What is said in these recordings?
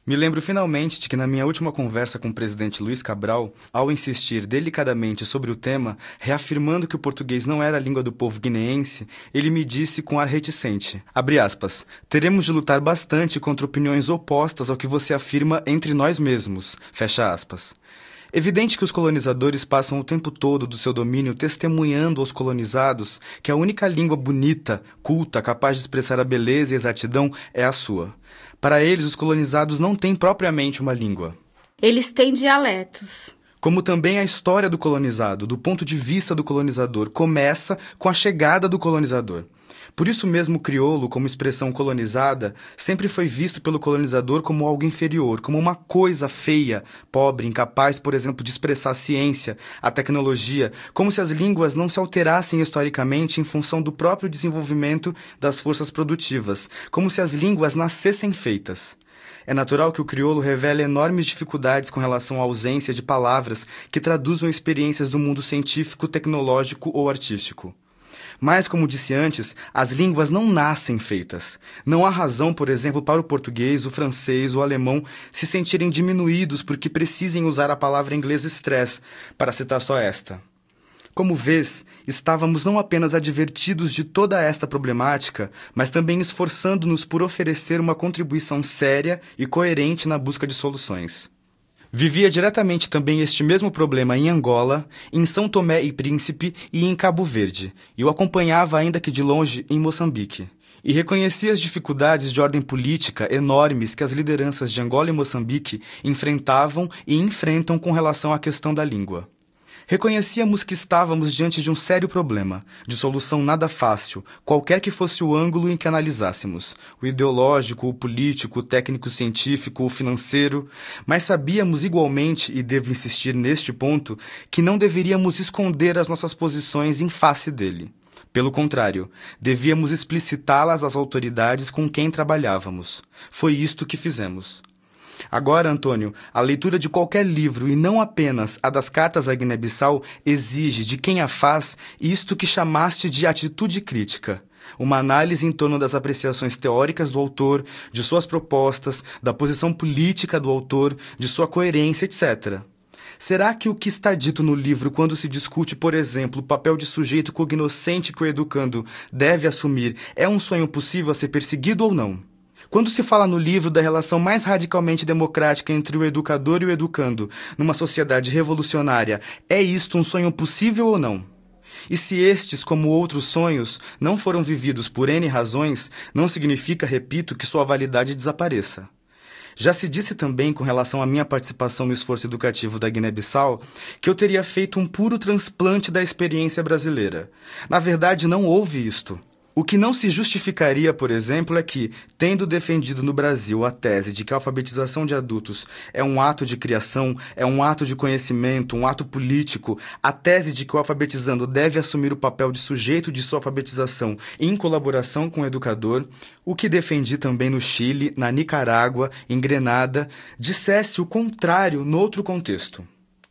Me lembro finalmente de que na minha última conversa com o presidente Luiz Cabral, ao insistir delicadamente sobre o tema, reafirmando que o português não era a língua do povo guineense, ele me disse com ar reticente, abre aspas, teremos de lutar bastante contra opiniões opostas ao que você afirma entre nós mesmos, fecha aspas. Evidente que os colonizadores passam o tempo todo do seu domínio testemunhando aos colonizados que a única língua bonita, culta, capaz de expressar a beleza e a exatidão é a sua. Para eles, os colonizados não têm propriamente uma língua. Eles têm dialetos. Como também a história do colonizado, do ponto de vista do colonizador, começa com a chegada do colonizador. Por isso mesmo o crioulo, como expressão colonizada, sempre foi visto pelo colonizador como algo inferior, como uma coisa feia, pobre, incapaz, por exemplo, de expressar a ciência, a tecnologia, como se as línguas não se alterassem historicamente em função do próprio desenvolvimento das forças produtivas, como se as línguas nascessem feitas. É natural que o crioulo revele enormes dificuldades com relação à ausência de palavras que traduzam experiências do mundo científico, tecnológico ou artístico. Mas, como disse antes, as línguas não nascem feitas. Não há razão, por exemplo, para o português, o francês, o alemão se sentirem diminuídos porque precisem usar a palavra inglesa stress, para citar só esta. Como vês, estávamos não apenas advertidos de toda esta problemática, mas também esforçando-nos por oferecer uma contribuição séria e coerente na busca de soluções. Vivia diretamente também este mesmo problema em Angola, em São Tomé e Príncipe e em Cabo Verde, e o acompanhava ainda que de longe em Moçambique. E reconhecia as dificuldades de ordem política enormes que as lideranças de Angola e Moçambique enfrentavam e enfrentam com relação à questão da língua. Reconhecíamos que estávamos diante de um sério problema, de solução nada fácil, qualquer que fosse o ângulo em que analisássemos, o ideológico, o político, o técnico-científico, o financeiro, mas sabíamos igualmente, e devo insistir neste ponto, que não deveríamos esconder as nossas posições em face dele. Pelo contrário, devíamos explicitá-las às autoridades com quem trabalhávamos. Foi isto que fizemos. Agora, Antônio, a leitura de qualquer livro, e não apenas a das cartas à Guiné-Bissau, exige de quem a faz isto que chamaste de atitude crítica. Uma análise em torno das apreciações teóricas do autor, de suas propostas, da posição política do autor, de sua coerência, etc. Será que o que está dito no livro quando se discute, por exemplo, o papel de sujeito cognoscente que o educando deve assumir é um sonho possível a ser perseguido ou não? Quando se fala no livro da relação mais radicalmente democrática entre o educador e o educando numa sociedade revolucionária, é isto um sonho possível ou não? E se estes, como outros sonhos, não foram vividos por N razões, não significa, repito, que sua validade desapareça. Já se disse também, com relação à minha participação no esforço educativo da Guiné-Bissau, que eu teria feito um puro transplante da experiência brasileira. Na verdade, não houve isto. O que não se justificaria, por exemplo, é que, tendo defendido no Brasil a tese de que a alfabetização de adultos é um ato de criação, é um ato de conhecimento, um ato político, a tese de que o alfabetizando deve assumir o papel de sujeito de sua alfabetização em colaboração com o educador, o que defendi também no Chile, na Nicarágua, em Grenada, dissesse o contrário noutro contexto.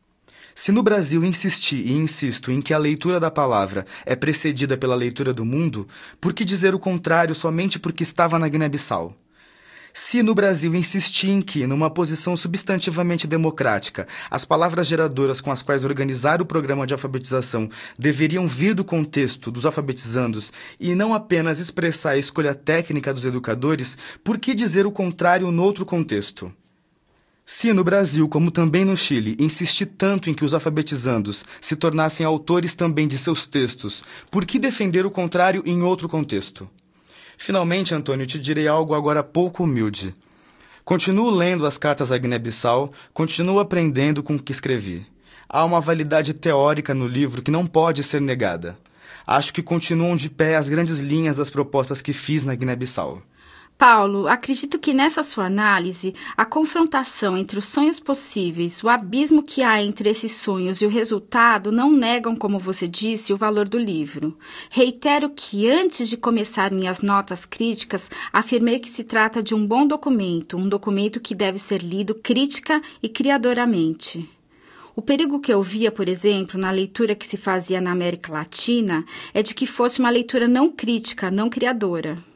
Se no Brasil insisti e insisto em que a leitura da palavra é precedida pela leitura do mundo, por que dizer o contrário somente porque estava na Guiné-Bissau? Se no Brasil insisti em que, numa posição substantivamente democrática, as palavras geradoras com as quais organizar o programa de alfabetização deveriam vir do contexto dos alfabetizandos e não apenas expressar a escolha técnica dos educadores, por que dizer o contrário noutro contexto? Se no Brasil, como também no Chile, insisti tanto em que os alfabetizandos se tornassem autores também de seus textos, por que defender o contrário em outro contexto? Finalmente, Antônio, te direi algo agora pouco humilde. Continuo lendo as cartas à Guiné-Bissau, continuo aprendendo com o que escrevi. Há uma validade teórica no livro que não pode ser negada. Acho que continuam de pé as grandes linhas das propostas que fiz na Guiné-Bissau. Paulo, acredito que nessa sua análise, a confrontação entre os sonhos possíveis, o abismo que há entre esses sonhos e o resultado não negam, como você disse, o valor do livro. Reitero que, antes de começar minhas notas críticas, afirmei que se trata de um bom documento, um documento que deve ser lido crítica e criadoramente. O perigo que eu via, por exemplo, na leitura que se fazia na América Latina, é de que fosse uma leitura não crítica, não criadora.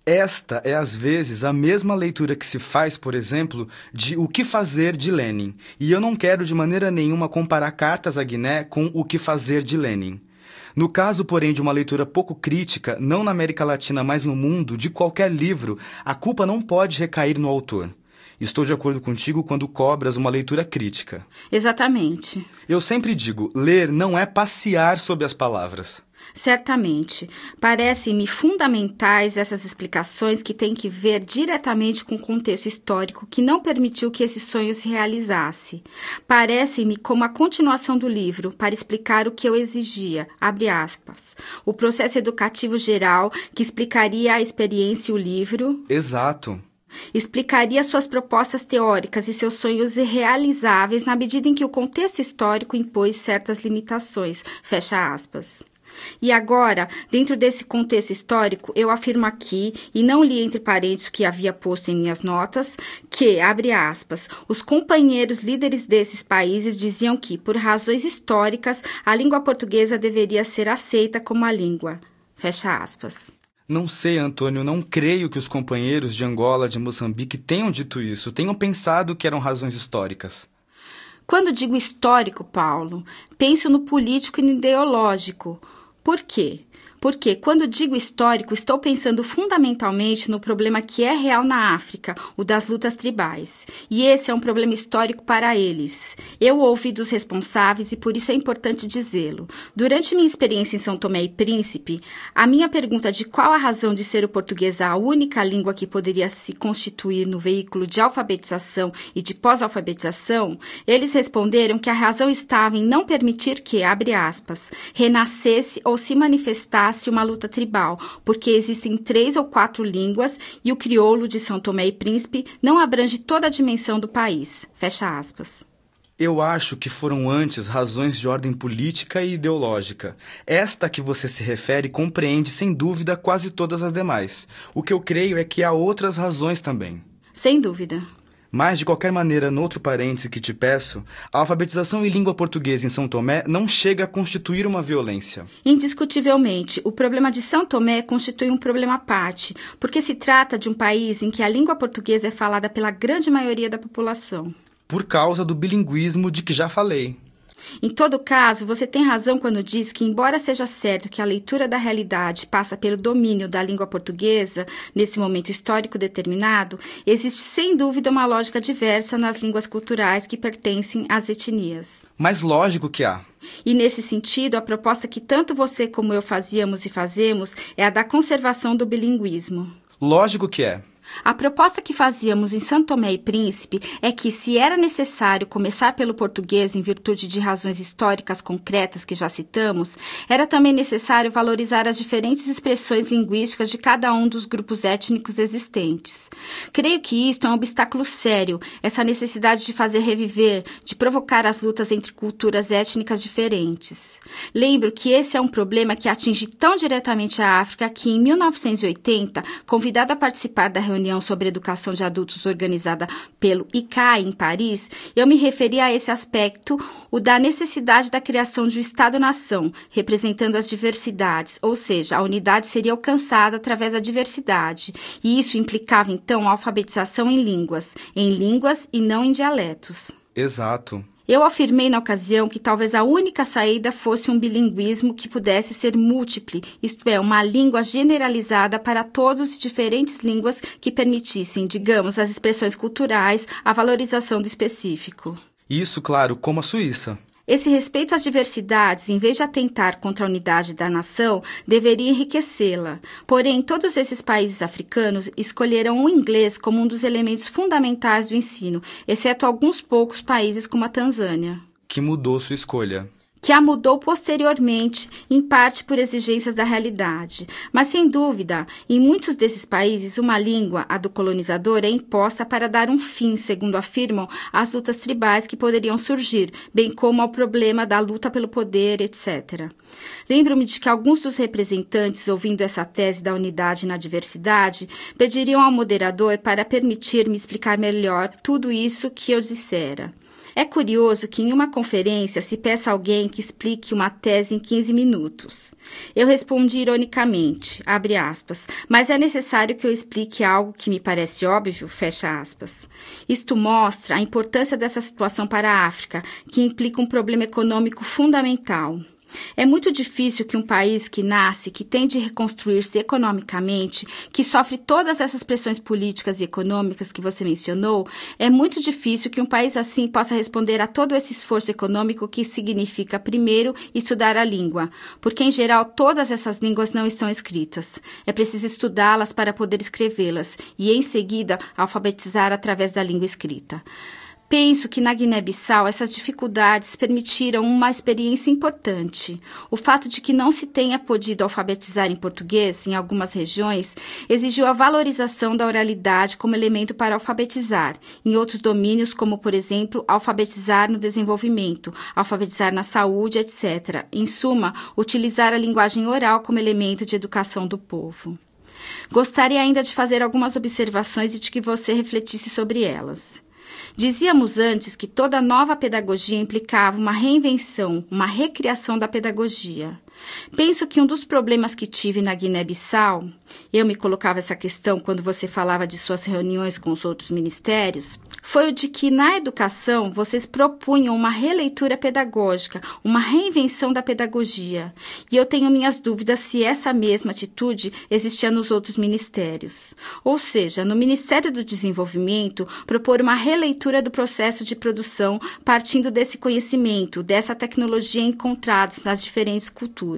Esta é, às vezes, a mesma leitura que se faz, por exemplo, de O que Fazer de Lenin. E eu não quero de maneira nenhuma comparar Cartas a Guiné com O que Fazer de Lenin. No caso, porém, de uma leitura pouco crítica, não na América Latina, mas no mundo, de qualquer livro, a culpa não pode recair no autor. Estou de acordo contigo quando cobras uma leitura crítica. Exatamente. Eu sempre digo, ler não é passear sobre as palavras. Certamente. Parecem-me fundamentais essas explicações que têm que ver diretamente com o contexto histórico que não permitiu que esse sonho se realizasse. Parecem-me como a continuação do livro para explicar o que eu exigia, abre aspas, o processo educativo geral que explicaria a experiência e o livro. Exato. Explicaria suas propostas teóricas e seus sonhos irrealizáveis na medida em que o contexto histórico impôs certas limitações, fecha aspas. E agora, dentro desse contexto histórico, eu afirmo aqui, e não li entre parênteses o que havia posto em minhas notas, que, abre aspas, os companheiros líderes desses países diziam que, por razões históricas, a língua portuguesa deveria ser aceita como a língua, fecha aspas. Não sei, Antônio, não creio que os companheiros de Angola, de Moçambique tenham dito isso, tenham pensado que eram razões históricas. Quando digo histórico, Paulo, penso no político e no ideológico. Por quê? Porque, quando digo histórico, estou pensando fundamentalmente no problema que é real na África, o das lutas tribais. E esse é um problema histórico para eles. Eu ouvi dos responsáveis e por isso é importante dizê-lo. Durante minha experiência em São Tomé e Príncipe, a minha pergunta de qual a razão de ser o português a única língua que poderia se constituir no veículo de alfabetização e de pós-alfabetização, eles responderam que a razão estava em não permitir que, abre aspas, renascesse ou se manifestasse uma luta tribal, porque existem 3 ou 4 línguas e o crioulo de São Tomé e Príncipe não abrange toda a dimensão do país. Fecha aspas. Eu acho que foram antes razões de ordem política e ideológica. Esta a que você se refere compreende, sem dúvida, quase todas as demais. O que eu creio é que há outras razões também. Sem dúvida. Mas, de qualquer maneira, no outro parêntese que te peço, a alfabetização em língua portuguesa em São Tomé não chega a constituir uma violência. Indiscutivelmente, o problema de São Tomé constitui um problema à parte, porque se trata de um país em que a língua portuguesa é falada pela grande maioria da população. Por causa do bilinguismo de que já falei. Em todo caso, você tem razão quando diz que, embora seja certo que a leitura da realidade passa pelo domínio da língua portuguesa, nesse momento histórico determinado, existe sem dúvida uma lógica diversa nas línguas culturais que pertencem às etnias. Mas lógico que há. E, nesse sentido, a proposta que tanto você como eu fazíamos e fazemos é a da conservação do bilinguismo. Lógico que é. A proposta que fazíamos em São Tomé e Príncipe é que, se era necessário começar pelo português em virtude de razões históricas concretas que já citamos, era também necessário valorizar as diferentes expressões linguísticas de cada um dos grupos étnicos existentes. Creio que isto é um obstáculo sério, essa necessidade de fazer reviver, de provocar as lutas entre culturas étnicas diferentes. Lembro que esse é um problema que atinge tão diretamente a África que, em 1980, convidado a participar da reunião sobre educação de adultos organizada pelo ICAE em Paris, eu me referi a esse aspecto, o da necessidade da criação de um Estado-nação, representando as diversidades, ou seja, a unidade seria alcançada através da diversidade, e isso implicava, então, a alfabetização em línguas e não em dialetos. Exato. Eu afirmei na ocasião que talvez a única saída fosse um bilinguismo que pudesse ser múltiple, isto é, uma língua generalizada para todas as diferentes línguas que permitissem, digamos, as expressões culturais, a valorização do específico. Isso, claro, como a Suíça. Esse respeito às diversidades, em vez de atentar contra a unidade da nação, deveria enriquecê-la. Porém, todos esses países africanos escolheram o inglês como um dos elementos fundamentais do ensino, exceto alguns poucos países como a Tanzânia. Que mudou sua escolha. Que a mudou posteriormente, em parte por exigências da realidade. Mas, sem dúvida, em muitos desses países, uma língua, a do colonizador, é imposta para dar um fim, segundo afirmam, às lutas tribais que poderiam surgir, bem como ao problema da luta pelo poder, etc. Lembro-me de que alguns dos representantes, ouvindo essa tese da unidade na diversidade, pediriam ao moderador para permitir-me explicar melhor tudo isso que eu dissera. É curioso que em uma conferência se peça a alguém que explique uma tese em 15 minutos. Eu respondi ironicamente, abre aspas, mas é necessário que eu explique algo que me parece óbvio, fecha aspas. Isto mostra a importância dessa situação para a África, que implica um problema econômico fundamental. É muito difícil que um país que nasce, que tem de reconstruir-se economicamente, que sofre todas essas pressões políticas e econômicas que você mencionou, é muito difícil que um país assim possa responder a todo esse esforço econômico que significa, primeiro, estudar a língua, porque, em geral, todas essas línguas não estão escritas. É preciso estudá-las para poder escrevê-las e, em seguida, alfabetizar através da língua escrita. Penso que na Guiné-Bissau essas dificuldades permitiram uma experiência importante. O fato de que não se tenha podido alfabetizar em português em algumas regiões exigiu a valorização da oralidade como elemento para alfabetizar, em outros domínios como, por exemplo, alfabetizar no desenvolvimento, alfabetizar na saúde, etc. Em suma, utilizar a linguagem oral como elemento de educação do povo. Gostaria ainda de fazer algumas observações e de que você refletisse sobre elas. Dizíamos antes que toda nova pedagogia implicava uma reinvenção, uma recriação da pedagogia. Penso que um dos problemas que tive na Guiné-Bissau, eu me colocava essa questão quando você falava de suas reuniões com os outros ministérios, foi o de que na educação vocês propunham uma releitura pedagógica, uma reinvenção da pedagogia. E eu tenho minhas dúvidas se essa mesma atitude existia nos outros ministérios. Ou seja, no Ministério do Desenvolvimento, propor uma releitura do processo de produção partindo desse conhecimento, dessa tecnologia encontrados nas diferentes culturas.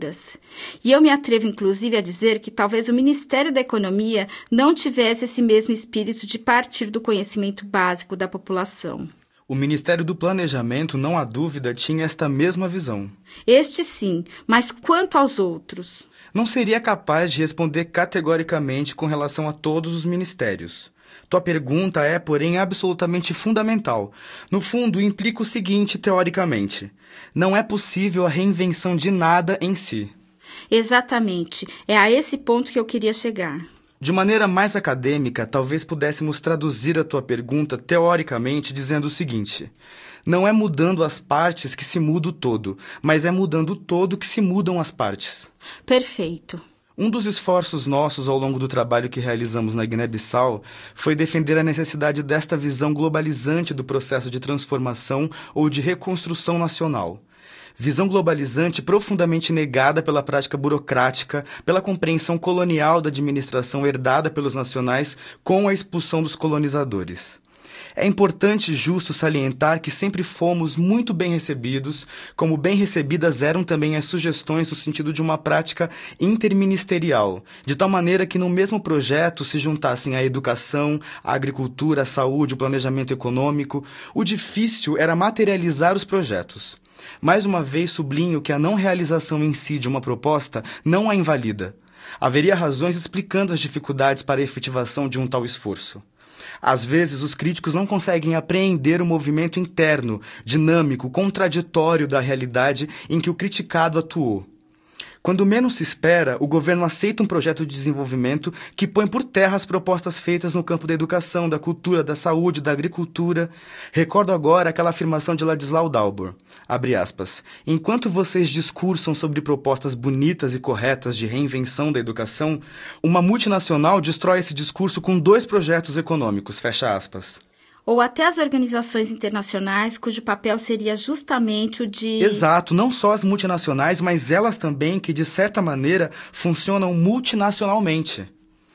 E eu me atrevo, inclusive, a dizer que talvez o Ministério da Economia não tivesse esse mesmo espírito de partir do conhecimento básico da população. O Ministério do Planejamento, não há dúvida, tinha esta mesma visão. Este sim, mas quanto aos outros? Não seria capaz de responder categoricamente com relação a todos os ministérios. Tua pergunta é, porém, absolutamente fundamental. No fundo, implica o seguinte, teoricamente: não é possível a reinvenção de nada em si. Exatamente. É a esse ponto que eu queria chegar. De maneira mais acadêmica, talvez pudéssemos traduzir a tua pergunta teoricamente dizendo o seguinte: não é mudando as partes que se muda o todo, mas é mudando o todo que se mudam as partes. Perfeito. Um dos esforços nossos ao longo do trabalho que realizamos na Guiné-Bissau foi defender a necessidade desta visão globalizante do processo de transformação ou de reconstrução nacional. Visão globalizante profundamente negada pela prática burocrática, pela compreensão colonial da administração herdada pelos nacionais com a expulsão dos colonizadores. É importante e justo salientar que sempre fomos muito bem recebidos, como bem recebidas eram também as sugestões no sentido de uma prática interministerial, de tal maneira que no mesmo projeto se juntassem a educação, a agricultura, a saúde, o planejamento econômico. O difícil era materializar os projetos. Mais uma vez sublinho que a não realização em si de uma proposta não a invalida. Haveria razões explicando as dificuldades para a efetivação de um tal esforço. Às vezes, os críticos não conseguem apreender o movimento interno, dinâmico, contraditório da realidade em que o criticado atuou. Quando menos se espera, o governo aceita um projeto de desenvolvimento que põe por terra as propostas feitas no campo da educação, da cultura, da saúde, da agricultura. Recordo agora aquela afirmação de Ladislau Dalbor, abre aspas, enquanto vocês discursam sobre propostas bonitas e corretas de reinvenção da educação, uma multinacional destrói esse discurso com 2 projetos econômicos, fecha aspas. Ou até as organizações internacionais, cujo papel seria justamente o de... Exato, não só as multinacionais, mas elas também que, de certa maneira, funcionam multinacionalmente.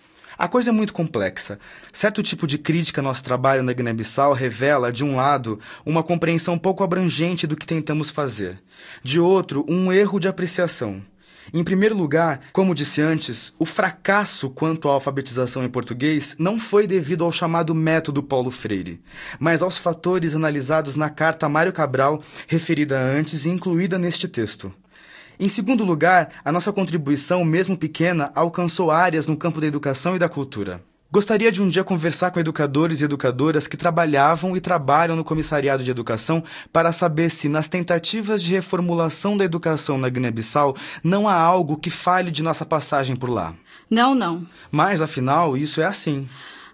A coisa é muito complexa. Certo tipo de crítica ao nosso trabalho na Guiné-Bissau revela, de um lado, uma compreensão pouco abrangente do que tentamos fazer. De outro, um erro de apreciação. Em primeiro lugar, como disse antes, o fracasso quanto à alfabetização em português não foi devido ao chamado método Paulo Freire, mas aos fatores analisados na carta a Mário Cabral, referida antes e incluída neste texto. Em segundo lugar, a nossa contribuição, mesmo pequena, alcançou áreas no campo da educação e da cultura. Gostaria de um dia conversar com educadores e educadoras que trabalhavam e trabalham no Comissariado de Educação para saber se, nas tentativas de reformulação da educação na Guiné-Bissau, não há algo que fale de nossa passagem por lá. Não. Mas, afinal, isso é assim.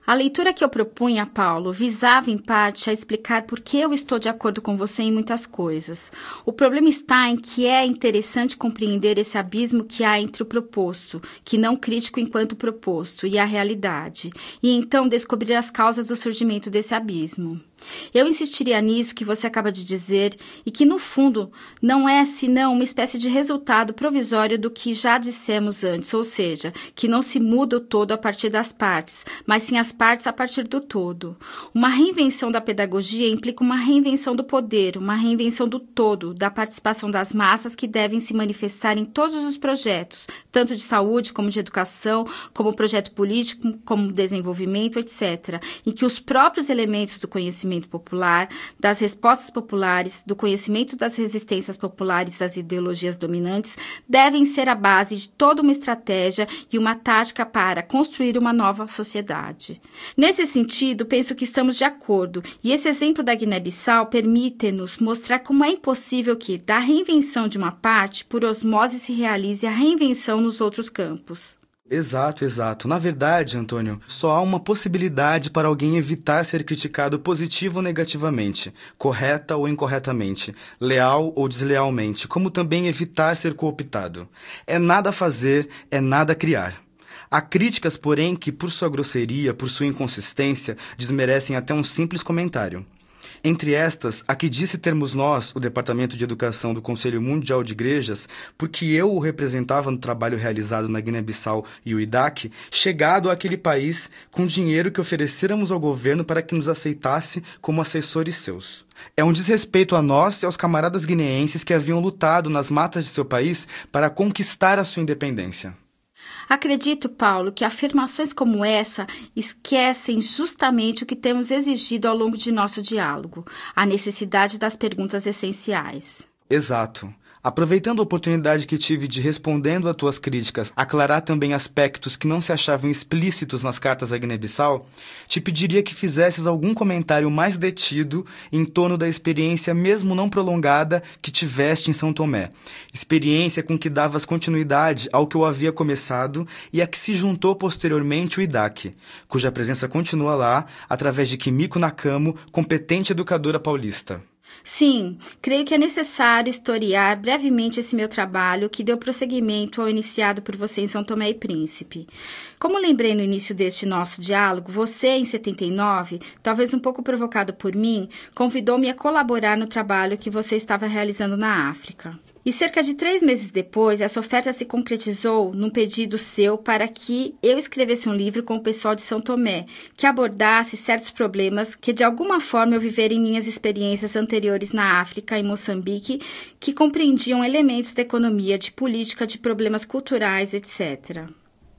A leitura que eu propunha, Paulo, visava em parte a explicar por que eu estou de acordo com você em muitas coisas. O problema está em que é interessante compreender esse abismo que há entre o proposto, que não crítico enquanto proposto, e a realidade, e então descobrir as causas do surgimento desse abismo. Eu insistiria nisso que você acaba de dizer e que, no fundo, não é senão uma espécie de resultado provisório do que já dissemos antes, ou seja, que não se muda o todo a partir das partes, mas sim as partes a partir do todo. Uma reinvenção da pedagogia implica uma reinvenção do poder, uma reinvenção do todo, da participação das massas que devem se manifestar em todos os projetos, tanto de saúde como de educação, como projeto político, como desenvolvimento, etc., em que os próprios elementos do conhecimento popular, das respostas populares, do conhecimento das resistências populares às ideologias dominantes, devem ser a base de toda uma estratégia e uma tática para construir uma nova sociedade. Nesse sentido, penso que estamos de acordo, e esse exemplo da Guiné-Bissau permite-nos mostrar como é impossível que, da reinvenção de uma parte, por osmose se realize a reinvenção nos outros campos. Exato. Na verdade, Antônio, só há uma possibilidade para alguém evitar ser criticado positivo ou negativamente, correta ou incorretamente, leal ou deslealmente, como também evitar ser cooptado. É nada fazer, é nada criar. Há críticas, porém, que por sua grosseria, por sua inconsistência, desmerecem até um simples comentário. Entre estas, a que disse termos nós, o Departamento de Educação do Conselho Mundial de Igrejas, porque eu o representava no trabalho realizado na Guiné-Bissau e o IDAC, chegado àquele país com dinheiro que oferecêramos ao governo para que nos aceitasse como assessores seus. É um desrespeito a nós e aos camaradas guineenses que haviam lutado nas matas de seu país para conquistar a sua independência. Acredito, Paulo, que afirmações como essa esquecem justamente o que temos exigido ao longo de nosso diálogo, a necessidade das perguntas essenciais. Exato. Aproveitando a oportunidade que tive de, respondendo a tuas críticas, aclarar também aspectos que não se achavam explícitos nas cartas da Guiné-Bissau, te pediria que fizesses algum comentário mais detido em torno da experiência mesmo não prolongada que tiveste em São Tomé. Experiência com que davas continuidade ao que eu havia começado e a que se juntou posteriormente o IDAC, cuja presença continua lá através de Kimiko Nakamo, competente educadora paulista. Sim, creio que é necessário historiar brevemente esse meu trabalho que deu prosseguimento ao iniciado por você em São Tomé e Príncipe. Como lembrei no início deste nosso diálogo, você, em 79, talvez um pouco provocado por mim, convidou-me a colaborar no trabalho que você estava realizando na África. E cerca de 3 meses depois, essa oferta se concretizou num pedido seu para que eu escrevesse um livro com o pessoal de São Tomé, que abordasse certos problemas que de alguma forma eu vivera em minhas experiências anteriores na África e Moçambique, que compreendiam elementos da economia, de política, de problemas culturais, etc.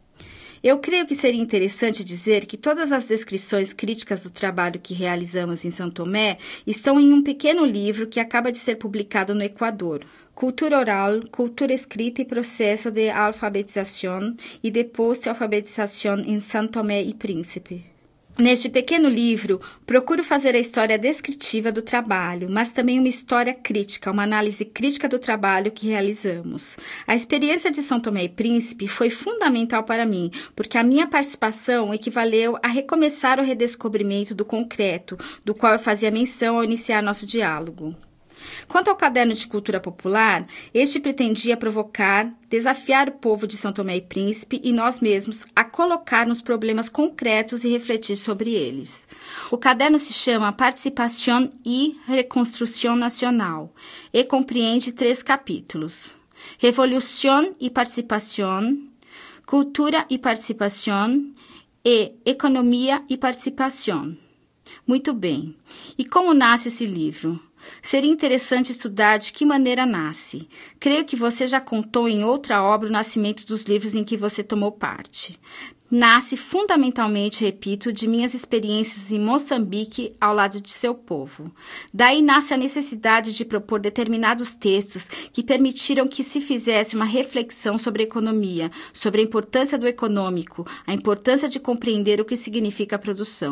Eu creio que seria interessante dizer que todas as descrições críticas do trabalho que realizamos em São Tomé estão em um pequeno livro que acaba de ser publicado no Equador, Cultura Oral, Cultura Escrita e Processo de Alfabetização e de Post-Alfabetização em São Tomé e Príncipe. Neste pequeno livro, procuro fazer a história descritiva do trabalho, mas também uma história crítica, uma análise crítica do trabalho que realizamos. A experiência de São Tomé e Príncipe foi fundamental para mim, porque a minha participação equivaleu a recomeçar o redescobrimento do concreto, do qual eu fazia menção ao iniciar nosso diálogo. Quanto ao caderno de cultura popular, este pretendia provocar, desafiar o povo de São Tomé e Príncipe e nós mesmos a colocar nos problemas concretos e refletir sobre eles. O caderno se chama Participação e Reconstrução Nacional e compreende 3 capítulos: Revolução e Participação, Cultura e Participação e Economia e Participação. Muito bem. E como nasce esse livro? Seria interessante estudar de que maneira nasce. Creio que você já contou em outra obra o nascimento dos livros em que você tomou parte. Nasce fundamentalmente, repito, de minhas experiências em Moçambique ao lado de seu povo. Daí nasce a necessidade de propor determinados textos que permitiram que se fizesse uma reflexão sobre a economia, sobre a importância do econômico, a importância de compreender o que significa a produção.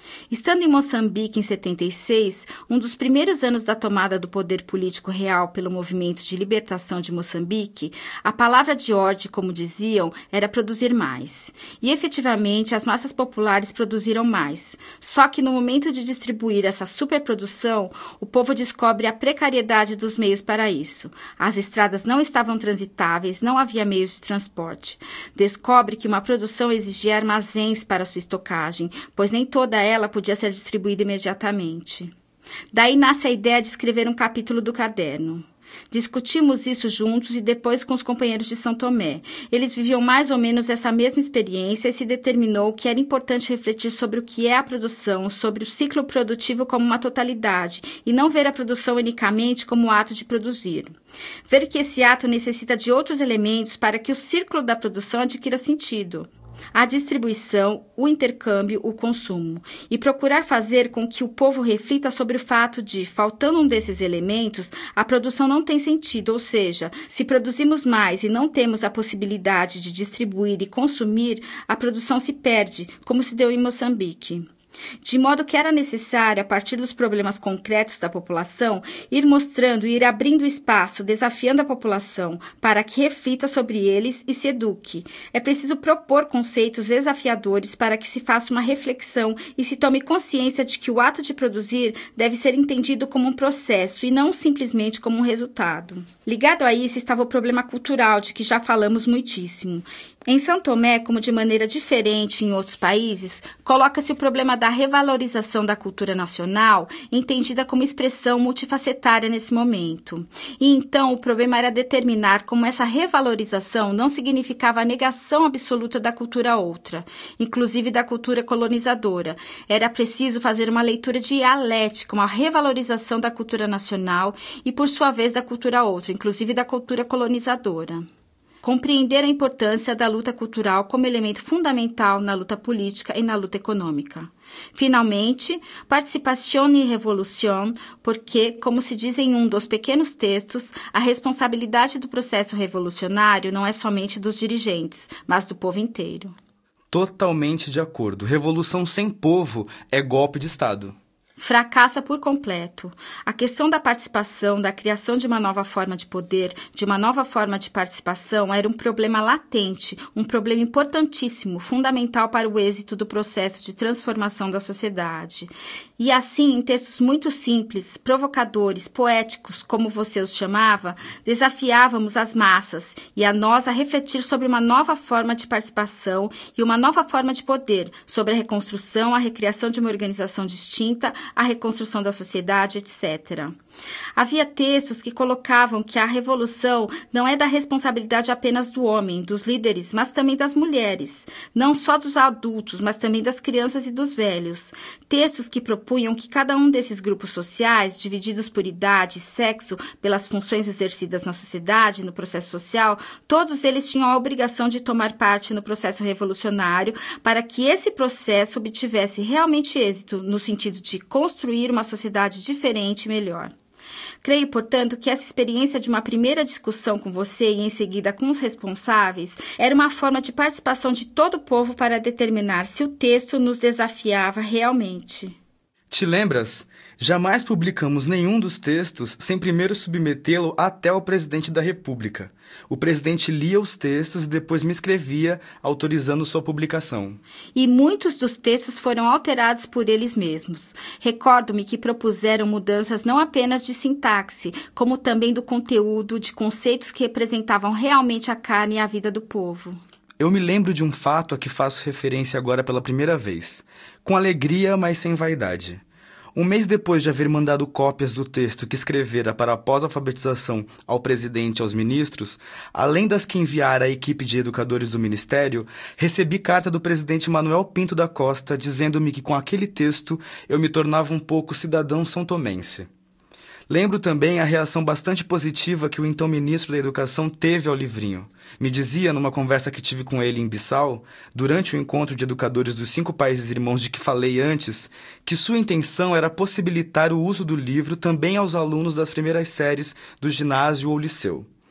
Estando em Moçambique em 76, um dos primeiros anos da tomada do poder político real pelo movimento de libertação de Moçambique, a palavra de ordem, como diziam, era produzir mais. E efetivamente as massas populares produziram mais. Só que no momento de distribuir essa superprodução, o povo descobre a precariedade dos meios para isso. As estradas não estavam transitáveis, não havia meios de transporte. Descobre que uma produção exigia armazéns para sua estocagem, pois nem toda ela podia ser distribuída imediatamente. Daí nasce a ideia de escrever um capítulo do caderno. Discutimos isso juntos e depois com os companheiros de São Tomé. Eles viviam mais ou menos essa mesma experiência e se determinou que era importante refletir sobre o que é a produção, sobre o ciclo produtivo como uma totalidade e não ver a produção unicamente como o ato de produzir. Ver que esse ato necessita de outros elementos para que o círculo da produção adquira sentido. A distribuição, o intercâmbio, o consumo, e procurar fazer com que o povo reflita sobre o fato de, faltando um desses elementos, a produção não tem sentido, ou seja, se produzimos mais e não temos a possibilidade de distribuir e consumir, a produção se perde, como se deu em Moçambique. De modo que era necessário, a partir dos problemas concretos da população, ir mostrando e ir abrindo espaço, desafiando a população, para que reflita sobre eles e se eduque. É preciso propor conceitos desafiadores para que se faça uma reflexão e se tome consciência de que o ato de produzir deve ser entendido como um processo e não simplesmente como um resultado. Ligado a isso estava o problema cultural, de que já falamos muitíssimo. Em São Tomé, como de maneira diferente em outros países, coloca-se o problema da revalorização da cultura nacional, entendida como expressão multifacetária nesse momento. E então o problema era determinar como essa revalorização não significava a negação absoluta da cultura outra, inclusive da cultura colonizadora. Era preciso fazer uma leitura dialética, uma revalorização da cultura nacional e, por sua vez, da cultura outra, inclusive da cultura colonizadora. Compreender a importância da luta cultural como elemento fundamental na luta política e na luta econômica. Finalmente, participazione e revolução, porque, como se diz em um dos pequenos textos, a responsabilidade do processo revolucionário não é somente dos dirigentes, mas do povo inteiro. Totalmente de acordo. Revolução sem povo é golpe de Estado. Fracassa por completo. A questão da participação, da criação de uma nova forma de poder, de uma nova forma de participação, era um problema latente, um problema importantíssimo, fundamental para o êxito do processo de transformação da sociedade. E assim, em textos muito simples, provocadores, poéticos, como você os chamava, desafiávamos as massas e a nós a refletir sobre uma nova forma de participação e uma nova forma de poder, sobre a reconstrução, a recriação de uma organização distinta, a reconstrução da sociedade, etc. Havia textos que colocavam que a revolução não é da responsabilidade apenas do homem, dos líderes, mas também das mulheres, não só dos adultos, mas também das crianças e dos velhos. Textos que propunham que cada um desses grupos sociais, divididos por idade e sexo, pelas funções exercidas na sociedade, no processo social, todos eles tinham a obrigação de tomar parte no processo revolucionário para que esse processo obtivesse realmente êxito no sentido de construir uma sociedade diferente e melhor. Creio, portanto, que essa experiência de uma primeira discussão com você e em seguida com os responsáveis era uma forma de participação de todo o povo para determinar se o texto nos desafiava realmente. Te lembras? Jamais publicamos nenhum dos textos sem primeiro submetê-lo até o presidente da República. O presidente lia os textos e depois me escrevia, autorizando sua publicação. E muitos dos textos foram alterados por eles mesmos. Recordo-me que propuseram mudanças não apenas de sintaxe, como também do conteúdo, de conceitos que representavam realmente a carne e a vida do povo. Eu me lembro de um fato a que faço referência agora pela primeira vez, com alegria, mas sem vaidade. Um mês depois de haver mandado cópias do texto que escrevera para a pós-alfabetização ao presidente e aos ministros, além das que enviara à equipe de educadores do ministério, recebi carta do presidente Manuel Pinto da Costa dizendo-me que com aquele texto eu me tornava um pouco cidadão são-tomense. Lembro também a reação bastante positiva que o então ministro da Educação teve ao livrinho. Me dizia, numa conversa que tive com ele em Bissau, durante o encontro de educadores dos 5 países irmãos de que falei antes, que sua intenção era possibilitar o uso do livro também aos alunos das primeiras séries do ginásio ou liceu.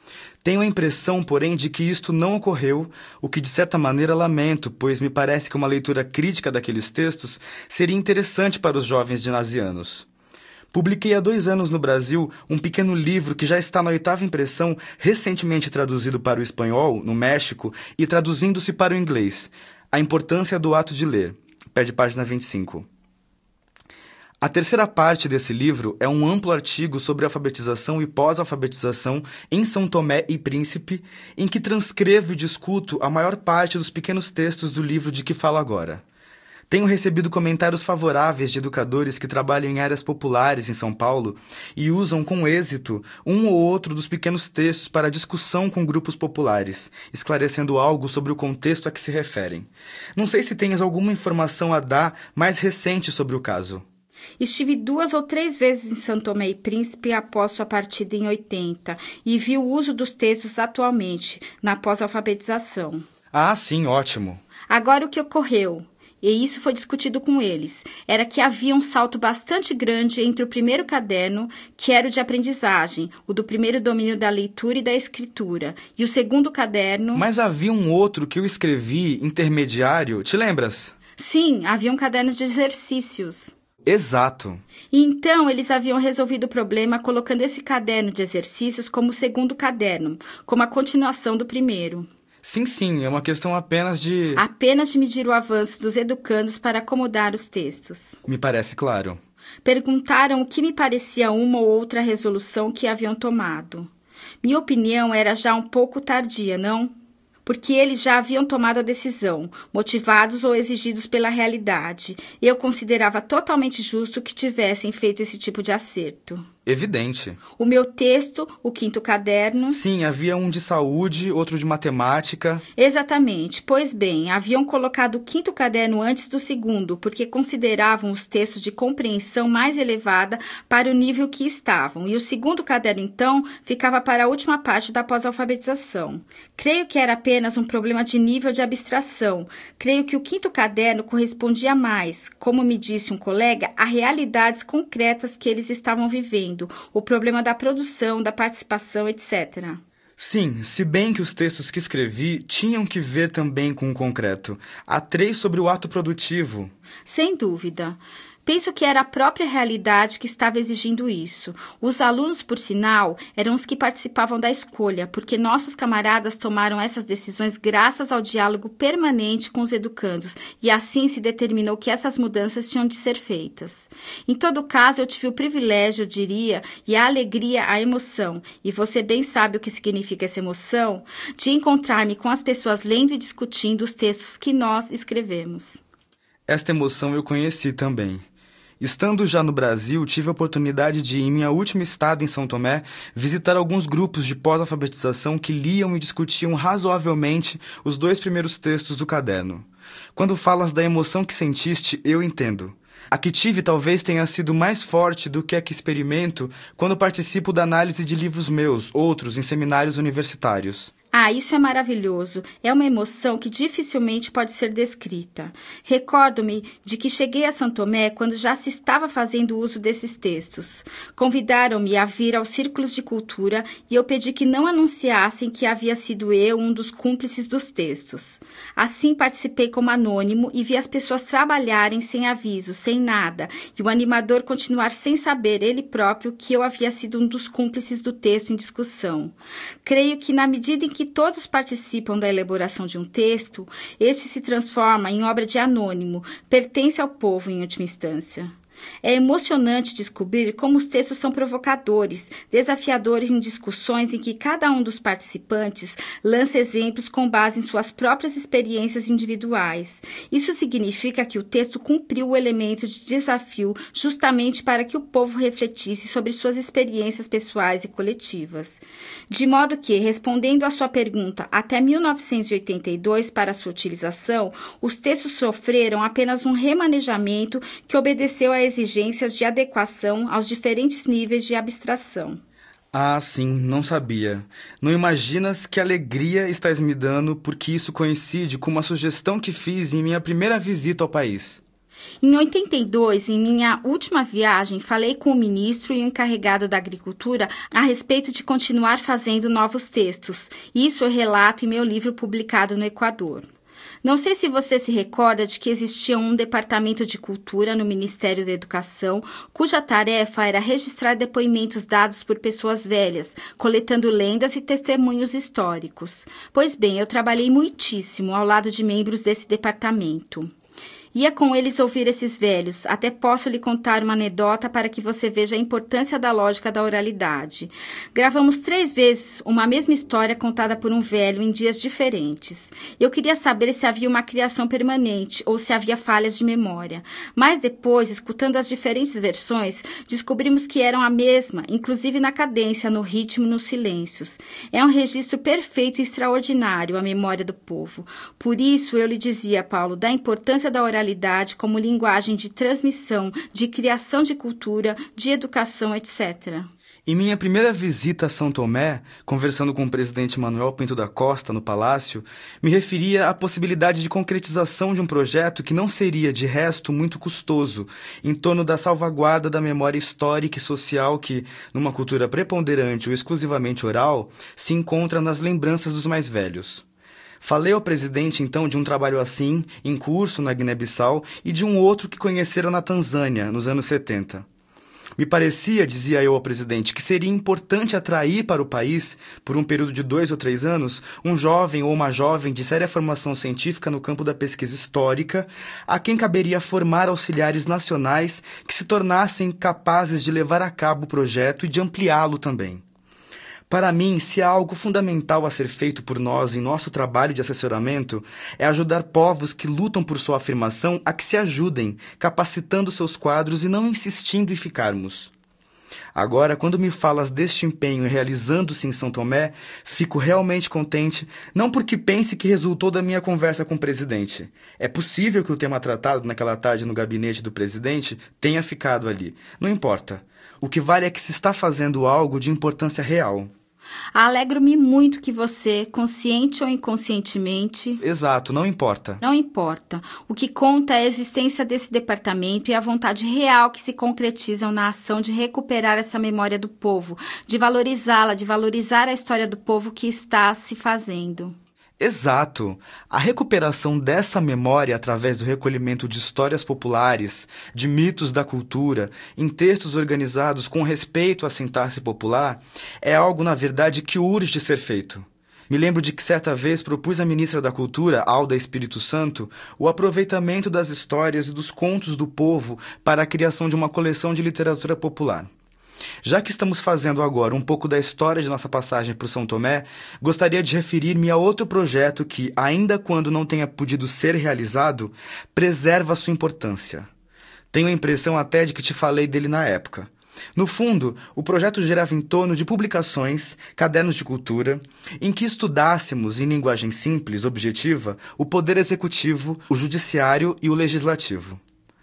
Tenho a impressão, porém, de que isto não ocorreu, o que de certa maneira lamento, pois me parece que uma leitura crítica daqueles textos seria interessante para os jovens dinasianos. Publiquei há 2 anos no Brasil um pequeno livro que já está na 8ª impressão, recentemente traduzido para o espanhol, no México, e traduzindo-se para o inglês. A importância do ato de ler. Pede página 25. A terceira parte desse livro é um amplo artigo sobre alfabetização e pós-alfabetização em São Tomé e Príncipe, em que transcrevo e discuto a maior parte dos pequenos textos do livro de que falo agora. Tenho recebido comentários favoráveis de educadores que trabalham em áreas populares em São Paulo e usam com êxito um ou outro dos pequenos textos para discussão com grupos populares, esclarecendo algo sobre o contexto a que se referem. Não sei se tens alguma informação a dar mais recente sobre o caso. Estive 2 ou 3 vezes em São Tomé e Príncipe após sua partida em 80 e vi o uso dos textos atualmente, na pós-alfabetização. Ah, sim, ótimo. Agora o que ocorreu? E isso foi discutido com eles, era que havia um salto bastante grande entre o primeiro caderno, que era o de aprendizagem, o do primeiro domínio da leitura e da escritura, e o segundo caderno... Mas havia um outro que eu escrevi, intermediário, te lembras? Sim, havia um caderno de exercícios. Exato. E então, eles haviam resolvido o problema colocando esse caderno de exercícios como o segundo caderno, como a continuação do primeiro. Sim, é uma questão apenas de... Apenas de medir o avanço dos educandos para acomodar os textos. Me parece claro. Perguntaram o que me parecia uma ou outra resolução que haviam tomado. Minha opinião era já um pouco tardia, não? Porque eles já haviam tomado a decisão, motivados ou exigidos pela realidade. E eu considerava totalmente justo que tivessem feito esse tipo de acerto. Evidente. O meu texto, o 5º caderno... Sim, havia um de saúde, outro de matemática. Exatamente. Pois bem, haviam colocado o 5º caderno antes do segundo, porque consideravam os textos de compreensão mais elevada para o nível que estavam. E o segundo caderno, então, ficava para a última parte da pós-alfabetização. Creio que era apenas um problema de nível de abstração. Creio que o 5º caderno correspondia mais, como me disse um colega, a realidades concretas que eles estavam vivendo. O problema da produção, da participação, etc. Sim, se bem que os textos que escrevi tinham que ver também com o concreto. Há 3 sobre o ato produtivo. Sem dúvida. Penso que era a própria realidade que estava exigindo isso. Os alunos, por sinal, eram os que participavam da escolha, porque nossos camaradas tomaram essas decisões graças ao diálogo permanente com os educandos, e assim se determinou que essas mudanças tinham de ser feitas. Em todo caso, eu tive o privilégio, eu diria, e a alegria, a emoção, e você bem sabe o que significa essa emoção, de encontrar-me com as pessoas lendo e discutindo os textos que nós escrevemos. Esta emoção eu conheci também. Estando já no Brasil, tive a oportunidade de, em minha última estada em São Tomé, visitar alguns grupos de pós-alfabetização que liam e discutiam razoavelmente os 2 primeiros textos do caderno. Quando falas da emoção que sentiste, eu entendo. A que tive talvez tenha sido mais forte do que a que experimento quando participo da análise de livros meus, outros, em seminários universitários. Ah, isso é maravilhoso. É uma emoção que dificilmente pode ser descrita. Recordo-me de que cheguei a São Tomé quando já se estava fazendo uso desses textos. Convidaram-me a vir aos círculos de cultura e eu pedi que não anunciassem que havia sido eu um dos cúmplices dos textos. Assim participei como anônimo e vi as pessoas trabalharem sem aviso, sem nada, e o animador continuar sem saber ele próprio que eu havia sido um dos cúmplices do texto em discussão. Creio que na medida em que todos participam da elaboração de um texto, este se transforma em obra de anônimo, pertence ao povo em última instância. É emocionante descobrir como os textos são provocadores, desafiadores em discussões em que cada um dos participantes lança exemplos com base em suas próprias experiências individuais. Isso significa que o texto cumpriu o elemento de desafio justamente para que o povo refletisse sobre suas experiências pessoais e coletivas. De modo que, respondendo à sua pergunta até 1982 para sua utilização, os textos sofreram apenas um remanejamento que obedeceu a exigências de adequação aos diferentes níveis de abstração. Ah, sim, não sabia. Não imaginas que alegria estás me dando porque isso coincide com uma sugestão que fiz em minha primeira visita ao país. Em 82, em minha última viagem, falei com o ministro e o encarregado da Agricultura a respeito de continuar fazendo novos textos. Isso eu relato em meu livro publicado no Equador. Não sei se você se recorda de que existia um departamento de cultura no Ministério da Educação, cuja tarefa era registrar depoimentos dados por pessoas velhas, coletando lendas e testemunhos históricos. Pois bem, eu trabalhei muitíssimo ao lado de membros desse departamento. Ia com eles ouvir esses velhos. Até posso lhe contar uma anedota para que você veja a importância da lógica da oralidade. Gravamos 3 vezes uma mesma história contada por um velho em dias diferentes. Eu queria saber se havia uma criação permanente ou se havia falhas de memória. Mas depois, escutando as diferentes versões, descobrimos que eram a mesma, inclusive na cadência, no ritmo e nos silêncios. É um registro perfeito e extraordinário a memória do povo. Por isso, eu lhe dizia, Paulo, da importância da oralidade como linguagem de transmissão, de criação de cultura, de educação, etc. Em minha primeira visita a São Tomé, conversando com o presidente Manuel Pinto da Costa no Palácio, me referia à possibilidade de concretização de um projeto que não seria, de resto, muito custoso, em torno da salvaguarda da memória histórica e social que, numa cultura preponderante ou exclusivamente oral, se encontra nas lembranças dos mais velhos. Falei ao presidente, então, de um trabalho assim, em curso na Guiné-Bissau, e de um outro que conheceram na Tanzânia, nos anos 70. Me parecia, dizia eu ao presidente, que seria importante atrair para o país, por um período de 2 ou 3 anos, um jovem ou uma jovem de séria formação científica no campo da pesquisa histórica, a quem caberia formar auxiliares nacionais que se tornassem capazes de levar a cabo o projeto e de ampliá-lo também. Para mim, se há algo fundamental a ser feito por nós em nosso trabalho de assessoramento, é ajudar povos que lutam por sua afirmação a que se ajudem, capacitando seus quadros e não insistindo em ficarmos. Agora, quando me falas deste empenho realizando-se em São Tomé, fico realmente contente, não porque pense que resultou da minha conversa com o presidente. É possível que o tema tratado naquela tarde no gabinete do presidente tenha ficado ali. Não importa. O que vale é que se está fazendo algo de importância real. Alegro-me muito que você, consciente ou inconscientemente... Exato, não importa. Não importa. O que conta é a existência desse departamento e a vontade real que se concretizam na ação de recuperar essa memória do povo, de valorizá-la, de valorizar a história do povo que está se fazendo. Exato! A recuperação dessa memória através do recolhimento de histórias populares, de mitos da cultura, em textos organizados com respeito à sintaxe popular, é algo, na verdade, que urge ser feito. Me lembro de que certa vez propus à ministra da Cultura, Alda Espírito Santo, o aproveitamento das histórias e dos contos do povo para a criação de uma coleção de literatura popular. Já que estamos fazendo agora um pouco da história de nossa passagem por São Tomé, gostaria de referir-me a outro projeto que, ainda quando não tenha podido ser realizado, preserva sua importância. Tenho a impressão até de que te falei dele na época. No fundo, o projeto girava em torno de publicações, cadernos de cultura, em que estudássemos, em linguagem simples, objetiva, o poder executivo, o judiciário e o legislativo.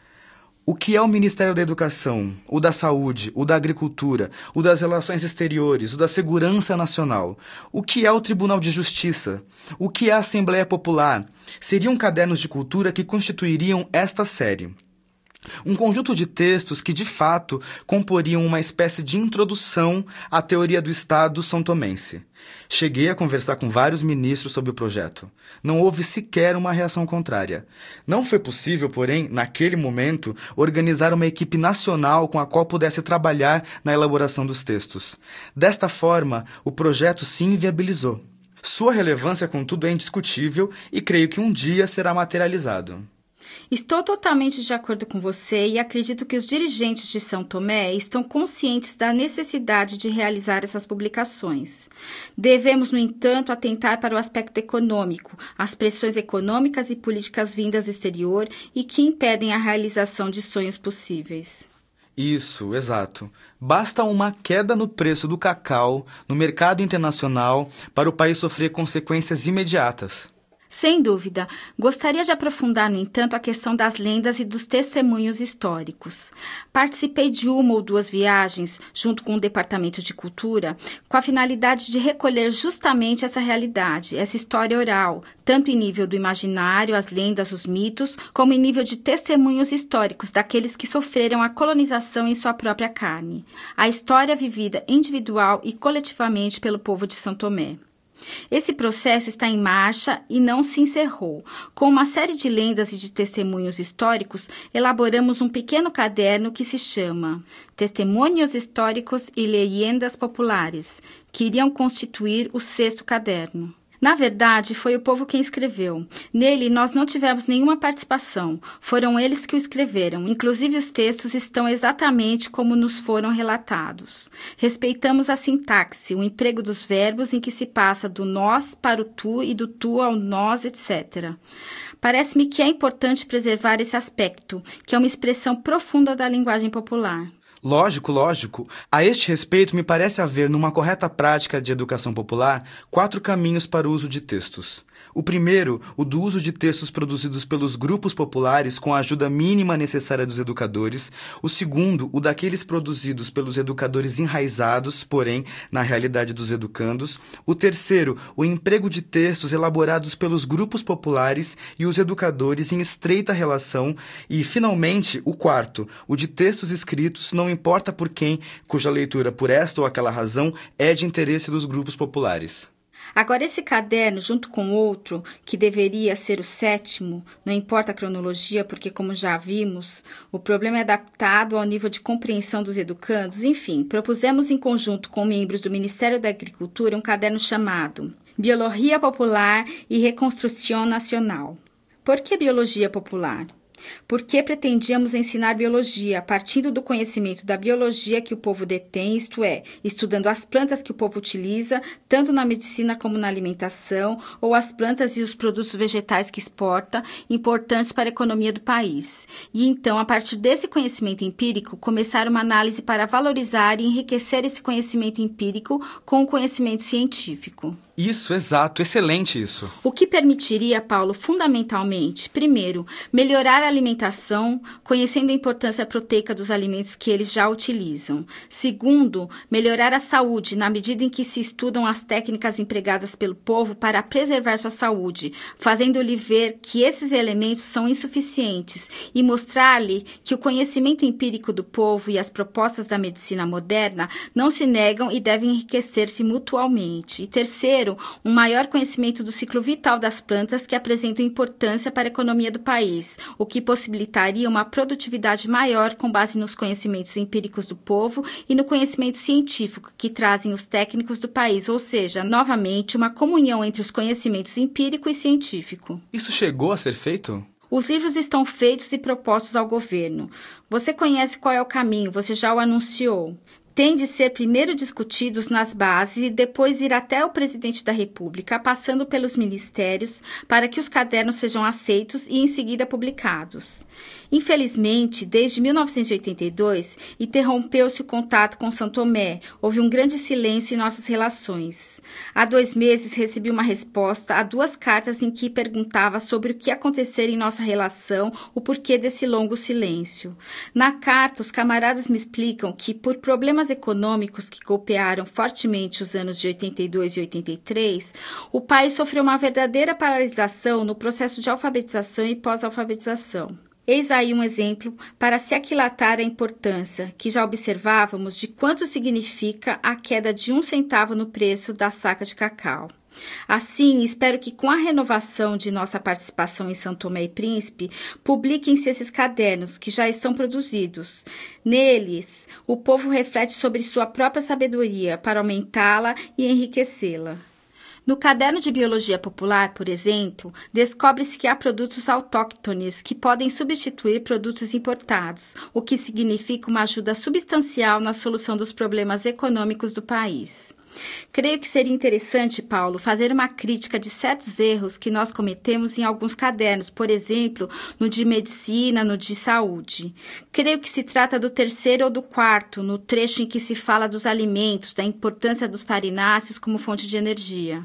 O que é o Ministério da Educação, o da Saúde, o da Agricultura, o das Relações Exteriores, o da Segurança Nacional? O que é o Tribunal de Justiça? O que é a Assembleia Popular? Seriam cadernos de cultura que constituiriam esta série. Um conjunto de textos que, de fato, comporiam uma espécie de introdução à teoria do Estado são-tomense. Cheguei a conversar com vários ministros sobre o projeto. Não houve sequer uma reação contrária. Não foi possível, porém, naquele momento, organizar uma equipe nacional com a qual pudesse trabalhar na elaboração dos textos. Desta forma, o projeto se inviabilizou. Sua relevância, contudo, é indiscutível e creio que um dia será materializado. Estou totalmente de acordo com você e acredito que os dirigentes de São Tomé estão conscientes da necessidade de realizar essas publicações. Devemos, no entanto, atentar para o aspecto econômico, as pressões econômicas e políticas vindas do exterior e que impedem a realização de sonhos possíveis. Isso, exato. Basta uma queda no preço do cacau no mercado internacional para o país sofrer consequências imediatas. Sem dúvida. Gostaria de aprofundar, no entanto, a questão das lendas e dos testemunhos históricos. Participei de uma ou duas viagens, junto com o Departamento de Cultura, com a finalidade de recolher justamente essa realidade, essa história oral, tanto em nível do imaginário, as lendas, os mitos, como em nível de testemunhos históricos daqueles que sofreram a colonização em sua própria carne. A história vivida individual e coletivamente pelo povo de São Tomé. Esse processo está em marcha e não se encerrou. Com uma série de lendas e de testemunhos históricos, elaboramos um pequeno caderno que se chama Testemunhos Históricos e Leyendas Populares, que iriam constituir o 6º caderno. Na verdade, foi o povo quem escreveu. Nele, nós não tivemos nenhuma participação. Foram eles que o escreveram. Inclusive, os textos estão exatamente como nos foram relatados. Respeitamos a sintaxe, o emprego dos verbos em que se passa do nós para o tu e do tu ao nós, etc. Parece-me que é importante preservar esse aspecto, que é uma expressão profunda da linguagem popular. Lógico. A este respeito, me parece haver, numa correta prática de educação popular, 4 caminhos para o uso de textos. O primeiro, o do uso de textos produzidos pelos grupos populares com a ajuda mínima necessária dos educadores. O segundo, o daqueles produzidos pelos educadores enraizados, porém, na realidade dos educandos. O terceiro, o emprego de textos elaborados pelos grupos populares e os educadores em estreita relação. E, finalmente, o quarto, o de textos escritos, não importa por quem, cuja leitura, por esta ou aquela razão, é de interesse dos grupos populares. Agora, esse caderno, junto com outro, que deveria ser o 7º, não importa a cronologia, porque, como já vimos, o problema é adaptado ao nível de compreensão dos educandos. Enfim, propusemos em conjunto com membros do Ministério da Agricultura um caderno chamado Biologia Popular e Reconstrução Nacional. Por que biologia popular? Porque pretendíamos ensinar biologia, partindo do conhecimento da biologia que o povo detém, isto é, estudando as plantas que o povo utiliza, tanto na medicina como na alimentação, ou as plantas e os produtos vegetais que exporta, importantes para a economia do país. E então, a partir desse conhecimento empírico, começar uma análise para valorizar e enriquecer esse conhecimento empírico com o conhecimento científico. Isso, exato, excelente isso. O que permitiria, Paulo, fundamentalmente, primeiro, melhorar a alimentação, conhecendo a importância proteica dos alimentos que eles já utilizam. Segundo, melhorar a saúde, na medida em que se estudam as técnicas empregadas pelo povo para preservar sua saúde, fazendo-lhe ver que esses elementos são insuficientes e mostrar-lhe que o conhecimento empírico do povo e as propostas da medicina moderna não se negam e devem enriquecer-se mutualmente. E terceiro, um maior conhecimento do ciclo vital das plantas que apresentam importância para a economia do país, o que possibilitaria uma produtividade maior com base nos conhecimentos empíricos do povo e no conhecimento científico que trazem os técnicos do país, ou seja, novamente, uma comunhão entre os conhecimentos empírico e científico. Isso chegou a ser feito? Os livros estão feitos e propostos ao governo. Você conhece qual é o caminho, você já o anunciou. Tem de ser primeiro discutidos nas bases e depois ir até o presidente da República, passando pelos ministérios, para que os cadernos sejam aceitos e em seguida publicados. Infelizmente, desde 1982, interrompeu-se o contato com São Tomé. Houve um grande silêncio em nossas relações. Há 2 meses recebi uma resposta a 2 cartas em que perguntava sobre o que acontecer em nossa relação, o porquê desse longo silêncio. Na carta, os camaradas me explicam que, por problemas econômicos que golpearam fortemente os anos de 82 e 83, o país sofreu uma verdadeira paralisação no processo de alfabetização e pós-alfabetização. Eis aí um exemplo para se aquilatar a importância, que já observávamos, de quanto significa a queda de 1 centavo no preço da saca de cacau. Assim, espero que com a renovação de nossa participação em São Tomé e Príncipe, publiquem-se esses cadernos que já estão produzidos. Neles, o povo reflete sobre sua própria sabedoria para aumentá-la e enriquecê-la. No caderno de Biologia Popular, por exemplo, descobre-se que há produtos autóctones que podem substituir produtos importados, o que significa uma ajuda substancial na solução dos problemas econômicos do país. Creio que seria interessante, Paulo, fazer uma crítica de certos erros que nós cometemos em alguns cadernos, por exemplo, no de medicina, no de saúde. Creio que se trata do 3º ou do 4º, no trecho em que se fala dos alimentos, da importância dos farináceos como fonte de energia.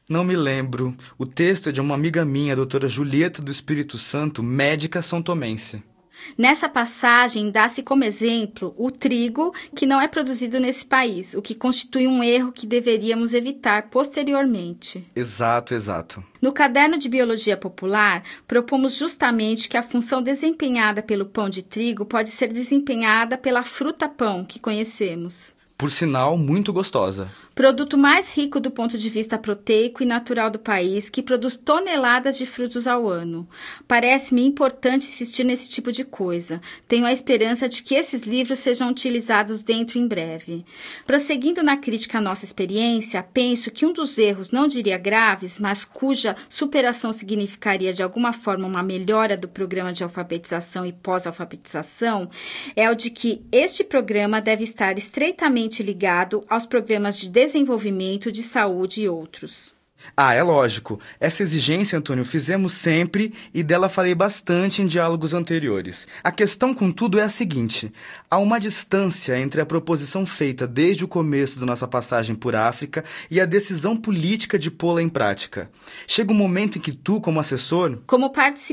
Não me lembro. O texto é de uma amiga minha, a doutora Julieta do Espírito Santo, médica são-tomense. Nessa passagem, dá-se como exemplo o trigo que não é produzido nesse país, o que constitui um erro que deveríamos evitar posteriormente. Exato. No caderno de Biologia Popular, propomos justamente que a função desempenhada pelo pão de trigo pode ser desempenhada pela fruta-pão que conhecemos. Por sinal, muito gostosa. Produto mais rico do ponto de vista proteico e natural do país, que produz toneladas de frutos ao ano. Parece-me importante insistir nesse tipo de coisa. Tenho a esperança de que esses livros sejam utilizados dentro em breve. Prosseguindo na crítica à nossa experiência, penso que um dos erros, não diria graves, mas cuja superação significaria de alguma forma uma melhora do programa de alfabetização e pós-alfabetização, é o de que este programa deve estar estreitamente ligado aos programas de desenvolvimento, de saúde e outros. É lógico. Essa exigência, Antônio, fizemos sempre e dela falei bastante em diálogos anteriores. A questão, contudo, é a seguinte. Há uma distância entre a proposição feita desde o começo da nossa passagem por África e a decisão política de pô-la em prática. Chega um momento em que tu, como assessor... Como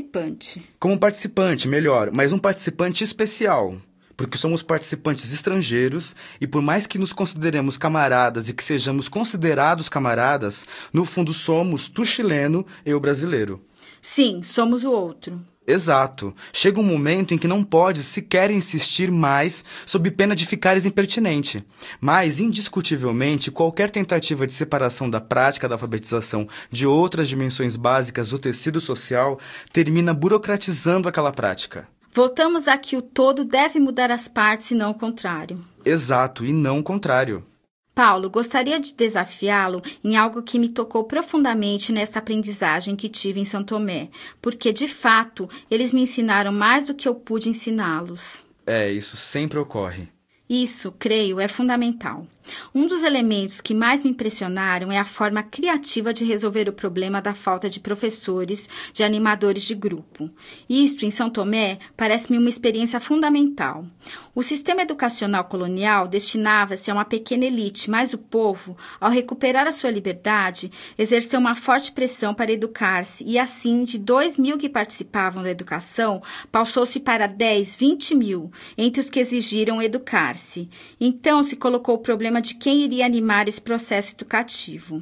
participante, melhor, mas um participante especial. Porque somos participantes estrangeiros e por mais que nos consideremos camaradas e que sejamos considerados camaradas, no fundo somos tu chileno e eu brasileiro. Sim, somos o outro. Exato. Chega um momento em que não podes sequer insistir mais sob pena de ficares impertinente. Mas, indiscutivelmente, qualquer tentativa de separação da prática da alfabetização de outras dimensões básicas do tecido social termina burocratizando aquela prática. Voltamos a que o todo deve mudar as partes e não o contrário. Exato, e não o contrário. Paulo, gostaria de desafiá-lo em algo que me tocou profundamente nesta aprendizagem que tive em São Tomé, porque, de fato, eles me ensinaram mais do que eu pude ensiná-los. Isso sempre ocorre. Isso, creio, é fundamental. Um dos elementos que mais me impressionaram é a forma criativa de resolver o problema da falta de professores, de animadores de grupo. Isto, em São Tomé, parece-me uma experiência fundamental. O sistema educacional colonial destinava-se a uma pequena elite, mas o povo, ao recuperar a sua liberdade, exerceu uma forte pressão para educar-se e, assim, de 2.000 que participavam da educação, passou-se para 10, 20 mil, entre os que exigiram educar-se. Então, se colocou o problema de quem iria animar esse processo educativo.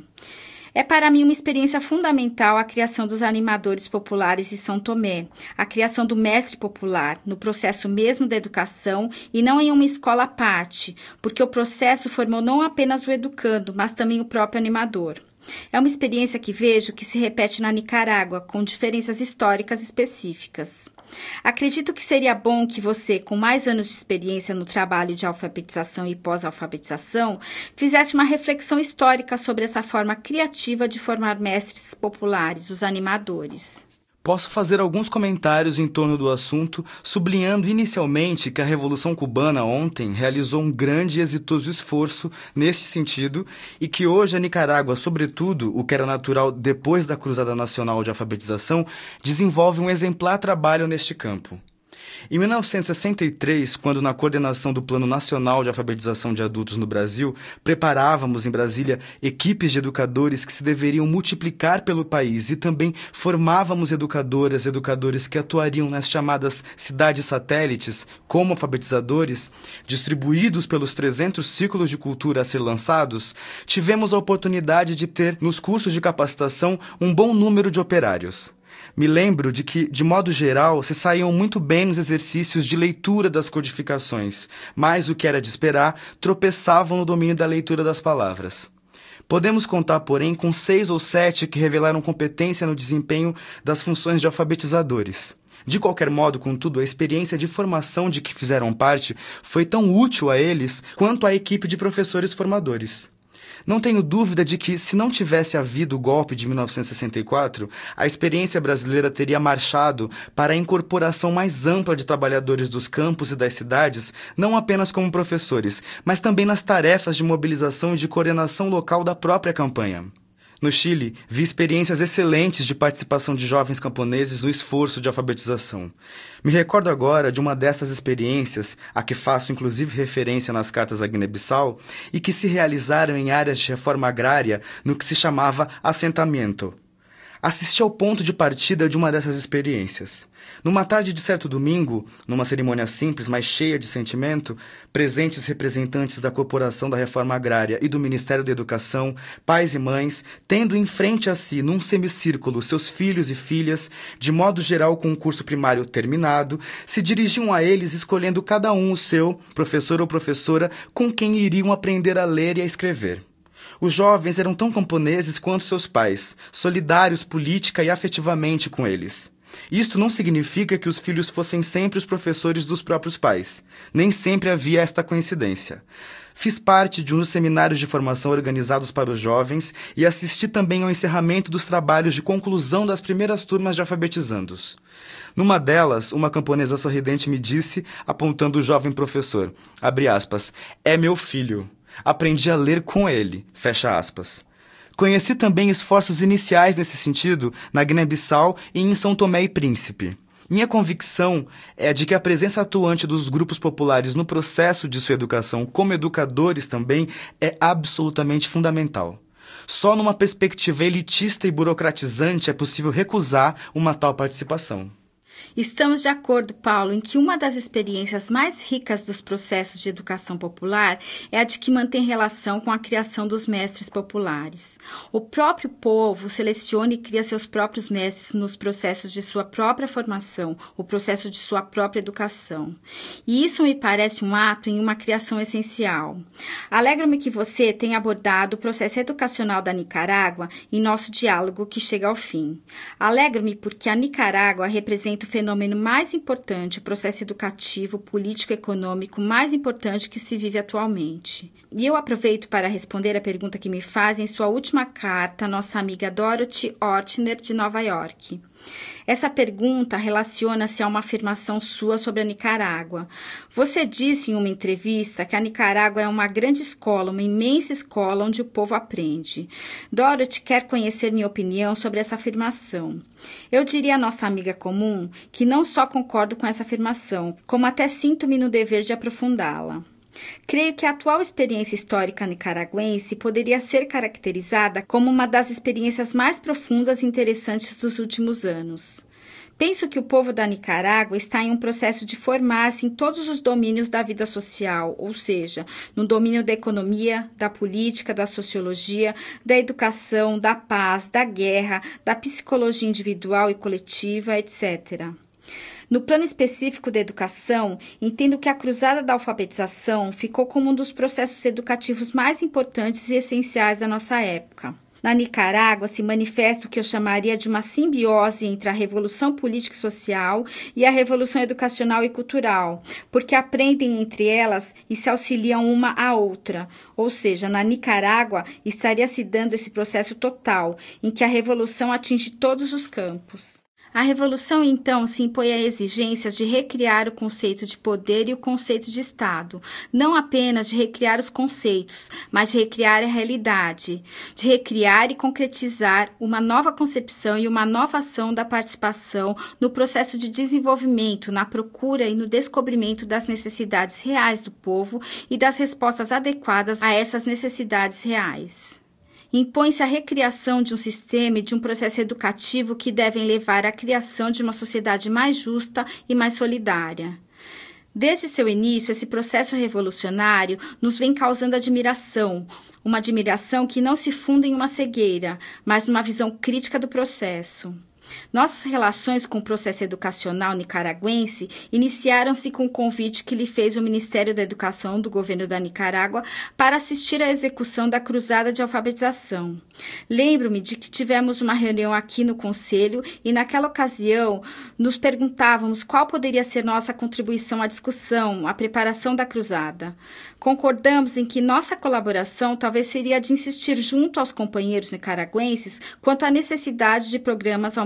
É para mim uma experiência fundamental a criação dos animadores populares em São Tomé, a criação do mestre popular, no processo mesmo da educação e não em uma escola à parte, porque o processo formou não apenas o educando, mas também o próprio animador. É uma experiência que vejo que se repete na Nicarágua, com diferenças históricas específicas. Acredito que seria bom que você, com mais anos de experiência no trabalho de alfabetização e pós-alfabetização, fizesse uma reflexão histórica sobre essa forma criativa de formar mestres populares, os animadores. Posso fazer alguns comentários em torno do assunto, sublinhando inicialmente que a Revolução Cubana ontem realizou um grande e exitoso esforço neste sentido e que hoje a Nicarágua, sobretudo, o que era natural depois da Cruzada Nacional de Alfabetização, desenvolve um exemplar trabalho neste campo. Em 1963, quando na coordenação do Plano Nacional de Alfabetização de Adultos no Brasil, preparávamos em Brasília equipes de educadores que se deveriam multiplicar pelo país e também formávamos educadores que atuariam nas chamadas cidades satélites como alfabetizadores, distribuídos pelos 300 ciclos de cultura a ser lançados, tivemos a oportunidade de ter nos cursos de capacitação um bom número de operários. Me lembro de que, de modo geral, se saíam muito bem nos exercícios de leitura das codificações, mas, o que era de esperar, tropeçavam no domínio da leitura das palavras. Podemos contar, porém, com 6 ou 7 que revelaram competência no desempenho das funções de alfabetizadores. De qualquer modo, contudo, a experiência de formação de que fizeram parte foi tão útil a eles quanto à equipe de professores formadores. Não tenho dúvida de que, se não tivesse havido o golpe de 1964, a experiência brasileira teria marchado para a incorporação mais ampla de trabalhadores dos campos e das cidades, não apenas como professores, mas também nas tarefas de mobilização e de coordenação local da própria campanha. No Chile, vi experiências excelentes de participação de jovens camponeses no esforço de alfabetização. Me recordo agora de uma dessas experiências, a que faço inclusive referência nas cartas à Guiné-Bissau, e que se realizaram em áreas de reforma agrária no que se chamava assentamento. Assisti ao ponto de partida de uma dessas experiências. Numa tarde de certo domingo, numa cerimônia simples, mas cheia de sentimento, presentes representantes da Corporação da Reforma Agrária e do Ministério da Educação, pais e mães, tendo em frente a si, num semicírculo, seus filhos e filhas, de modo geral com o curso primário terminado, se dirigiam a eles escolhendo cada um o seu, professor ou professora, com quem iriam aprender a ler e a escrever. Os jovens eram tão camponeses quanto seus pais, solidários política e afetivamente com eles. Isto não significa que os filhos fossem sempre os professores dos próprios pais. Nem sempre havia esta coincidência. Fiz parte de um dos seminários de formação organizados para os jovens e assisti também ao encerramento dos trabalhos de conclusão das primeiras turmas de alfabetizandos. Numa delas, uma camponesa sorridente me disse, apontando o jovem professor, abre aspas, é meu filho. Aprendi a ler com ele, fecha aspas. Conheci também esforços iniciais nesse sentido na Guiné-Bissau e em São Tomé e Príncipe. Minha convicção é a de que a presença atuante dos grupos populares no processo de sua educação como educadores também é absolutamente fundamental. Só numa perspectiva elitista e burocratizante é possível recusar uma tal participação. Estamos de acordo, Paulo, em que uma das experiências mais ricas dos processos de educação popular é a de que mantém relação com a criação dos mestres populares. O próprio povo seleciona e cria seus próprios mestres nos processos de sua própria formação, o processo de sua própria educação. E isso me parece um ato em uma criação essencial. Alegro-me que você tenha abordado o processo educacional da Nicarágua em nosso diálogo que chega ao fim. Alegro-me porque a Nicarágua representa o fenômeno mais importante, o processo educativo, político e econômico mais importante que se vive atualmente. E eu aproveito para responder a pergunta que me faz em sua última carta, nossa amiga Dorothy Ortner, de Nova York. Essa pergunta relaciona-se a uma afirmação sua sobre a Nicarágua. Você disse em uma entrevista que a Nicarágua é uma grande escola, uma imensa escola onde o povo aprende. Dorothy quer conhecer minha opinião sobre essa afirmação. Eu diria à nossa amiga comum que não só concordo com essa afirmação, como até sinto-me no dever de aprofundá-la. Creio que a atual experiência histórica nicaragüense poderia ser caracterizada como uma das experiências mais profundas e interessantes dos últimos anos. Penso que o povo da Nicarágua está em um processo de formar-se em todos os domínios da vida social, ou seja, no domínio da economia, da política, da sociologia, da educação, da paz, da guerra, da psicologia individual e coletiva, etc. No plano específico da educação, entendo que a cruzada da alfabetização ficou como um dos processos educativos mais importantes e essenciais da nossa época. Na Nicarágua se manifesta o que eu chamaria de uma simbiose entre a revolução política e social e a revolução educacional e cultural, porque aprendem entre elas e se auxiliam uma à outra. Ou seja, na Nicarágua estaria se dando esse processo total, em que a revolução atinge todos os campos. A revolução, então, se impõe a exigências de recriar o conceito de poder e o conceito de Estado, não apenas de recriar os conceitos, mas de recriar a realidade, de recriar e concretizar uma nova concepção e uma nova ação da participação no processo de desenvolvimento, na procura e no descobrimento das necessidades reais do povo e das respostas adequadas a essas necessidades reais. Impõe-se a recriação de um sistema e de um processo educativo que devem levar à criação de uma sociedade mais justa e mais solidária. Desde seu início, esse processo revolucionário nos vem causando admiração, uma admiração que não se funda em uma cegueira, mas numa visão crítica do processo. Nossas relações com o processo educacional nicaragüense iniciaram-se com o convite que lhe fez o Ministério da Educação do governo da Nicarágua para assistir à execução da cruzada de alfabetização. Lembro-me de que tivemos uma reunião aqui no Conselho e naquela ocasião nos perguntávamos qual poderia ser nossa contribuição à discussão, à preparação da cruzada. Concordamos em que nossa colaboração talvez seria de insistir junto aos companheiros nicaragüenses quanto à necessidade de programas ao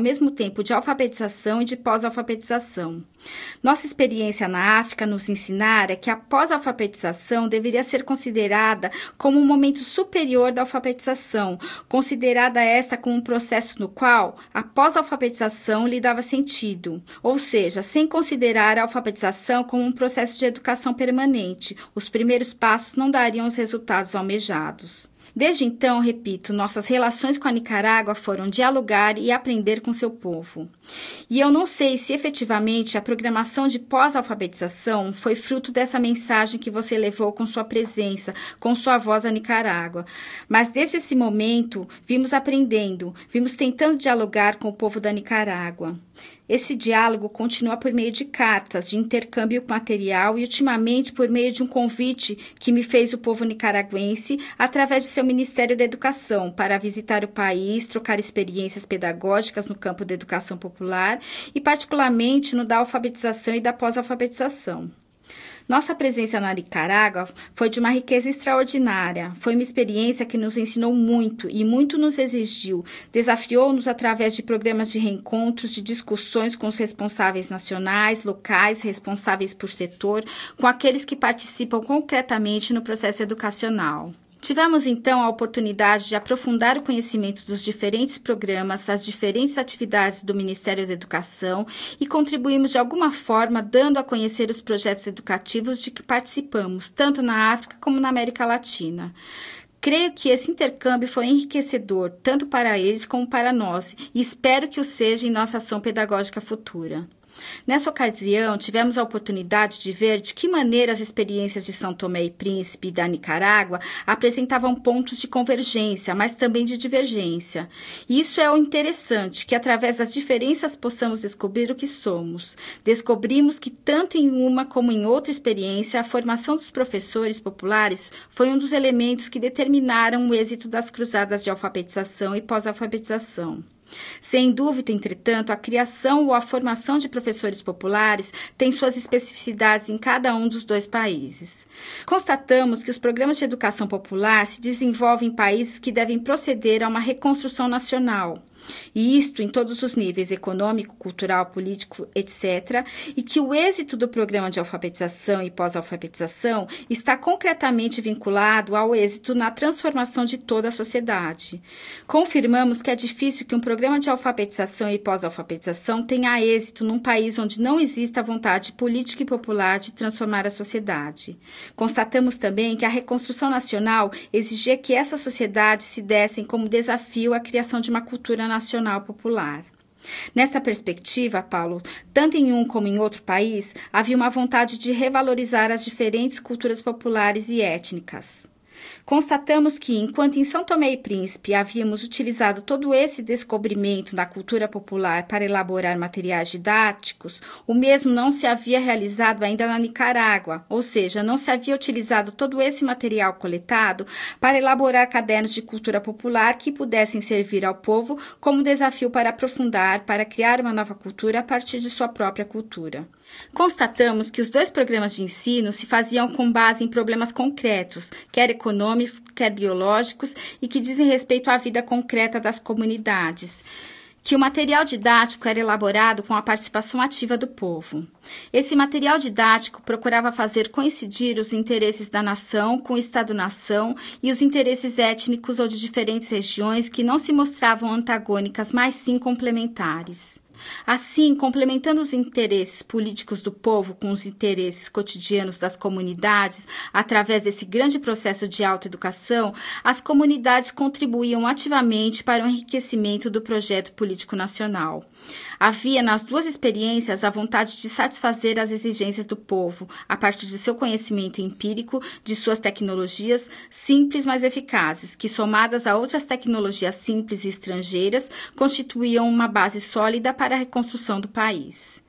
mesmo tempo de alfabetização e de pós-alfabetização. Nossa experiência na África nos ensinara que a pós-alfabetização deveria ser considerada como um momento superior da alfabetização, considerada esta como um processo no qual a pós-alfabetização lhe dava sentido, ou seja, sem considerar a alfabetização como um processo de educação permanente, os primeiros passos não dariam os resultados almejados. Desde então, repito, nossas relações com a Nicarágua foram dialogar e aprender com seu povo. E eu não sei se efetivamente a programação de pós-alfabetização foi fruto dessa mensagem que você levou com sua presença, com sua voz à Nicarágua. Mas desde esse momento, vimos aprendendo, vimos tentando dialogar com o povo da Nicarágua. Esse diálogo continua por meio de cartas, de intercâmbio material e, ultimamente, por meio de um convite que me fez o povo nicaragüense através de seu Ministério da Educação para visitar o país, trocar experiências pedagógicas no campo da educação popular e, particularmente, no da alfabetização e da pós-alfabetização. Nossa presença na Nicarágua foi de uma riqueza extraordinária. Foi uma experiência que nos ensinou muito e muito nos exigiu. Desafiou-nos através de programas de reencontros, de discussões com os responsáveis nacionais, locais, responsáveis por setor, com aqueles que participam concretamente no processo educacional. Tivemos, então, a oportunidade de aprofundar o conhecimento dos diferentes programas, as diferentes atividades do Ministério da Educação e contribuímos de alguma forma dando a conhecer os projetos educativos de que participamos, tanto na África como na América Latina. Creio que esse intercâmbio foi enriquecedor, tanto para eles como para nós, e espero que o seja em nossa ação pedagógica futura. Nessa ocasião, tivemos a oportunidade de ver de que maneira as experiências de São Tomé e Príncipe e da Nicarágua apresentavam pontos de convergência, mas também de divergência. E isso é o interessante, que através das diferenças possamos descobrir o que somos. Descobrimos que tanto em uma como em outra experiência, a formação dos professores populares foi um dos elementos que determinaram o êxito das cruzadas de alfabetização e pós-alfabetização. Sem dúvida, entretanto, a criação ou a formação de professores populares tem suas especificidades em cada um dos dois países. Constatamos que os programas de educação popular se desenvolvem em países que devem proceder a uma reconstrução nacional, e isto em todos os níveis, econômico, cultural, político, etc., e que o êxito do programa de alfabetização e pós-alfabetização está concretamente vinculado ao êxito na transformação de toda a sociedade. Confirmamos que é difícil que um programa de alfabetização e pós-alfabetização tenha êxito num país onde não existe a vontade política e popular de transformar a sociedade. Constatamos também que a reconstrução nacional exigia que essa sociedade se dessem como desafio a criação de uma cultura nacional popular. Nessa perspectiva, Paulo, tanto em um como em outro país, havia uma vontade de revalorizar as diferentes culturas populares e étnicas. Constatamos que, enquanto em São Tomé e Príncipe havíamos utilizado todo esse descobrimento da cultura popular para elaborar materiais didáticos, o mesmo não se havia realizado ainda na Nicarágua, ou seja, não se havia utilizado todo esse material coletado para elaborar cadernos de cultura popular que pudessem servir ao povo como desafio para aprofundar, para criar uma nova cultura a partir de sua própria cultura. Constatamos que os dois programas de ensino se faziam com base em problemas concretos, quer econômicos, quer biológicos, e que dizem respeito à vida concreta das comunidades. Que o material didático era elaborado com a participação ativa do povo. Esse material didático procurava fazer coincidir os interesses da nação com o Estado-nação e os interesses étnicos ou de diferentes regiões que não se mostravam antagônicas, mas sim complementares. Assim, complementando os interesses políticos do povo com os interesses cotidianos das comunidades, através desse grande processo de autoeducação, as comunidades contribuíam ativamente para o enriquecimento do projeto político nacional. Havia nas duas experiências a vontade de satisfazer as exigências do povo, a partir de seu conhecimento empírico, de suas tecnologias simples, mas eficazes, que, somadas a outras tecnologias simples e estrangeiras, constituíam uma base sólida para a reconstrução do país.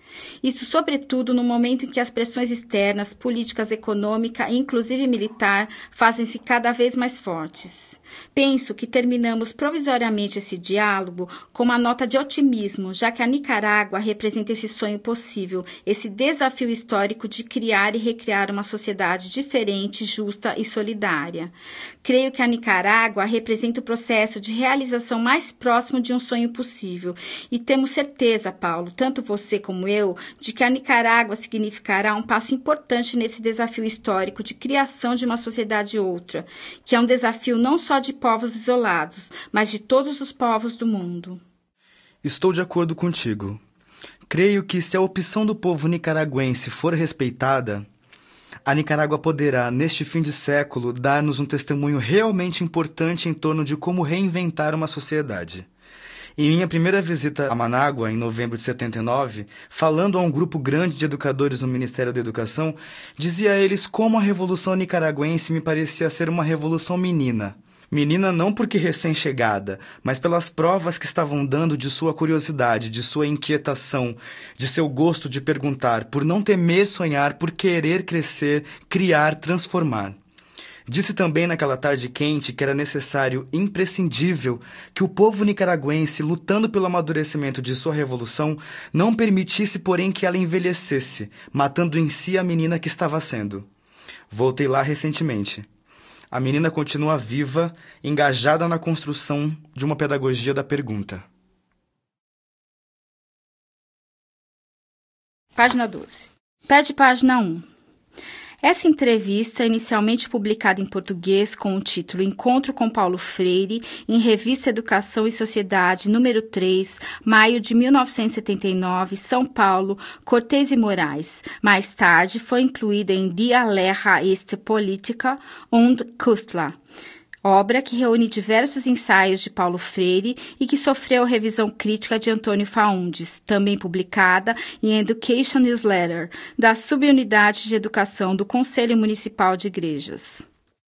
Isso, sobretudo, no momento em que as pressões externas, políticas, econômica e inclusive militar, fazem-se cada vez mais fortes. Penso que terminamos provisoriamente esse diálogo com uma nota de otimismo, já que a Nicarágua representa esse sonho possível, esse desafio histórico de criar e recriar uma sociedade diferente, justa e solidária. Creio que a Nicarágua representa o processo de realização mais próximo de um sonho possível. E temos certeza, Paulo, tanto você como eu, de que a Nicarágua significará um passo importante nesse desafio histórico de criação de uma sociedade outra, que é um desafio não só de povos isolados, mas de todos os povos do mundo. Estou de acordo contigo. Creio que se a opção do povo nicaragüense for respeitada, a Nicarágua poderá, neste fim de século, dar-nos um testemunho realmente importante em torno de como reinventar uma sociedade. Em minha primeira visita a Manágua, em novembro de 79, falando a um grupo grande de educadores no Ministério da Educação, dizia a eles como a Revolução Nicaragüense me parecia ser uma revolução menina. Menina não porque recém-chegada, mas pelas provas que estavam dando de sua curiosidade, de sua inquietação, de seu gosto de perguntar, por não temer sonhar, por querer crescer, criar, transformar. Disse também naquela tarde quente que era necessário, imprescindível, que o povo nicaragüense, lutando pelo amadurecimento de sua revolução, não permitisse, porém, que ela envelhecesse, matando em si a menina que estava sendo. Voltei lá recentemente. A menina continua viva, engajada na construção de uma pedagogia da pergunta. Página 12. Pé de página 1. Essa entrevista, inicialmente publicada em português com o título Encontro com Paulo Freire, em Revista Educação e Sociedade, número 3, maio de 1979, São Paulo, Cortez e Moraes. Mais tarde, foi incluída em Die Lehre ist Politica und Künstler, obra que reúne diversos ensaios de Paulo Freire e que sofreu revisão crítica de Antônio Faundes, também publicada em Education Newsletter, da Subunidade de Educação do Conselho Municipal de Igrejas.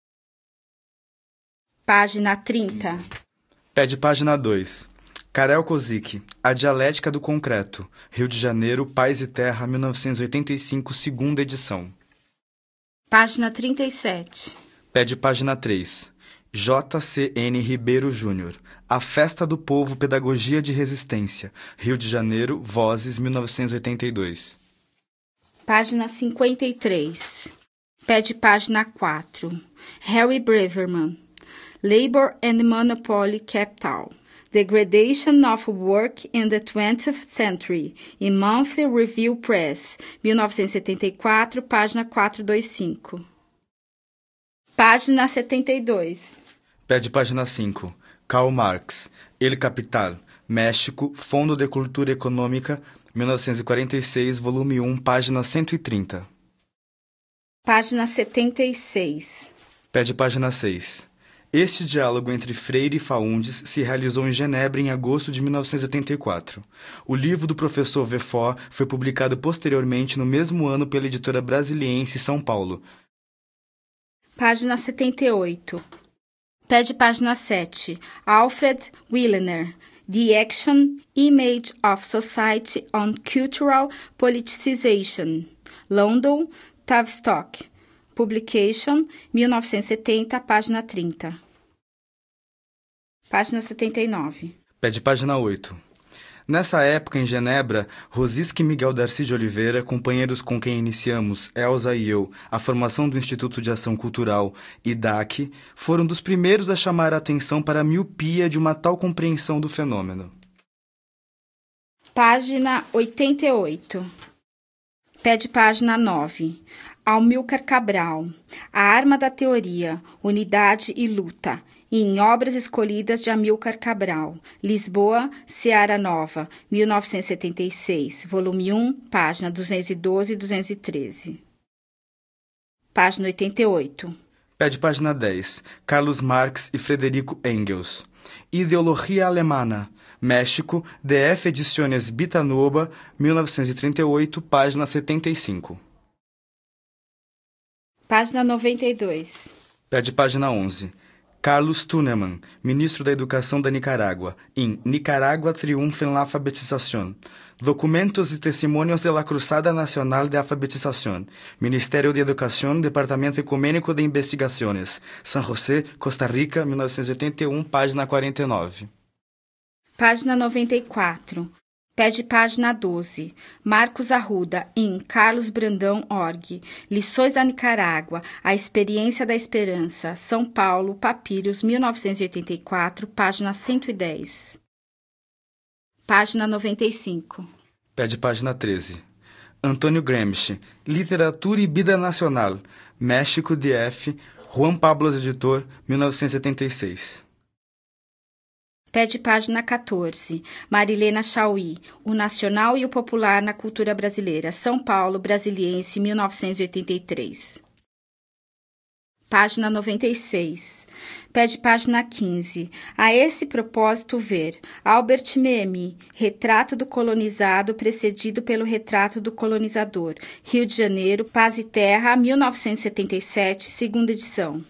Página 30. Pé de página 2. Karel Kozik, A Dialética do Concreto, Rio de Janeiro, Paz e Terra, 1985, segunda edição. Página 37. Pé de página 3. J.C.N. Ribeiro Júnior, A Festa do Povo, Pedagogia de Resistência, Rio de Janeiro, Vozes, 1982. Página 53. Pé de página 4. Harry Braverman, Labor and Monopoly Capital, Degradation of Work in the 20th Century, em Monthly Review Press, 1974, página 425. Página 72. Pé de página 5. Karl Marx, El Capital, México, Fundo de Cultura Econômica, 1946, volume 1, página 130. Página 76. Pé de página 6. Este diálogo entre Freire e Faundes se realizou em Genebra em agosto de 1974. O livro do professor Vefort foi publicado posteriormente no mesmo ano pela editora Brasiliense São Paulo. Página 78. Pé de página 7. Alfred Willener, The Action, Image of Society on Cultural Politicization, London, Tavistock. Publication, 1970, página 30. Página 79. Pé de página 8. Nessa época, em Genebra, Rosiski e Miguel Darcy de Oliveira, companheiros com quem iniciamos, Elza e eu, a formação do Instituto de Ação Cultural, IDAC, foram dos primeiros a chamar a atenção para a miopia de uma tal compreensão do fenômeno. Página 88. Pé de página 9. Amílcar Cabral, A Arma da Teoria, Unidade e Luta, em Obras Escolhidas de Amílcar Cabral, Lisboa, Seara Nova, 1976, volume 1, página 212 e 213. Página 88. Pé de página 10. Carlos Marx e Frederico Engels. Ideologia Alemana, México, DF Ediciones Bitanoba, 1938, página 75. Página 92. Pé de página 11. Carlos Tuneman, ministro da Educação da Nicarágua, em Nicaragua triunfa en la alfabetización. Documentos y testimonios de la Cruzada Nacional de Alfabetización. Ministerio de Educación, Departamento Ecumênico de Investigaciones. San José, Costa Rica, 1981, página 49. Página 94. Pede página 12. Marcos Arruda, em Carlos Brandão, org. Lições da Nicarágua, a experiência da esperança. São Paulo, Papiros, 1984, página 110. Página 95. Pede página 13. Antônio Gramsci, Literatura e Vida Nacional. México, DF, Juan Pablos Editor, 1976. Pede página 14. Marilena Chauí, O Nacional e o Popular na Cultura Brasileira. São Paulo, Brasiliense, 1983. Página 96. Pede página 15. A esse propósito ver Albert Memmi, Retrato do Colonizado precedido pelo Retrato do Colonizador. Rio de Janeiro, Paz e Terra, 1977, segunda edição.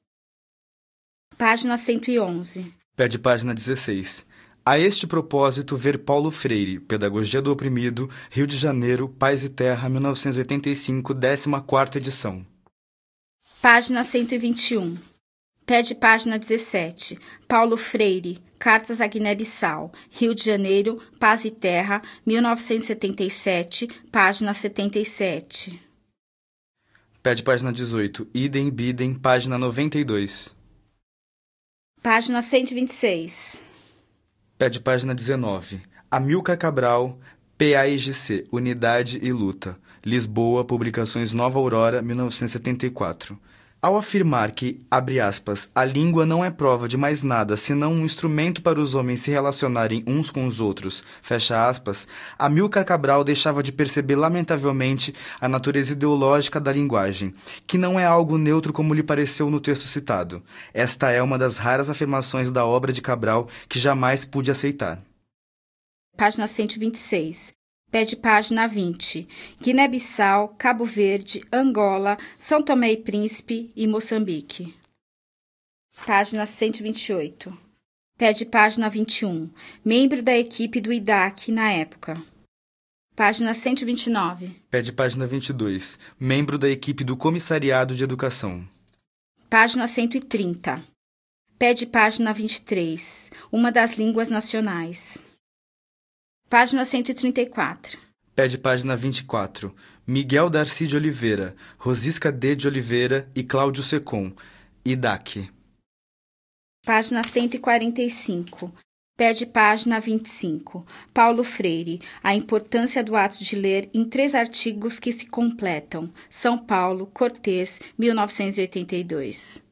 Página 111. Pede página 16. A este propósito, ver Paulo Freire, Pedagogia do Oprimido, Rio de Janeiro, Paz e Terra, 1985, 14ª edição. Página 121. Pede página 17. Paulo Freire, Cartas à Guiné-Bissau, Rio de Janeiro, Paz e Terra, 1977, página 77. Pede página 18. Idem, bidem, página 92. Página 126. Pede página 19. Amilcar Cabral, PAIGC, Unidade e Luta. Lisboa, Publicações Nova Aurora, 1974. Ao afirmar que, abre aspas, a língua não é prova de mais nada senão um instrumento para os homens se relacionarem uns com os outros, fecha aspas, Amilcar Cabral deixava de perceber lamentavelmente a natureza ideológica da linguagem, que não é algo neutro como lhe pareceu no texto citado. Esta é uma das raras afirmações da obra de Cabral que jamais pude aceitar. Página 126. Pede página 20. Guiné-Bissau, Cabo Verde, Angola, São Tomé e Príncipe e Moçambique. Página 128. Pede página 21. Membro da equipe do IDAC na época. Página 129. Pede página 22. Membro da equipe do Comissariado de Educação. Página 130. Pede página 23. Uma das línguas nacionais. Página 134. Pede página 24. Miguel Darcy de Oliveira, Rosisca D. de Oliveira e Cláudio Secom, IDAC. Página 145. Pede página 25. Paulo Freire, a importância do ato de ler em 3 artigos que se completam. São Paulo, Cortês, 1982.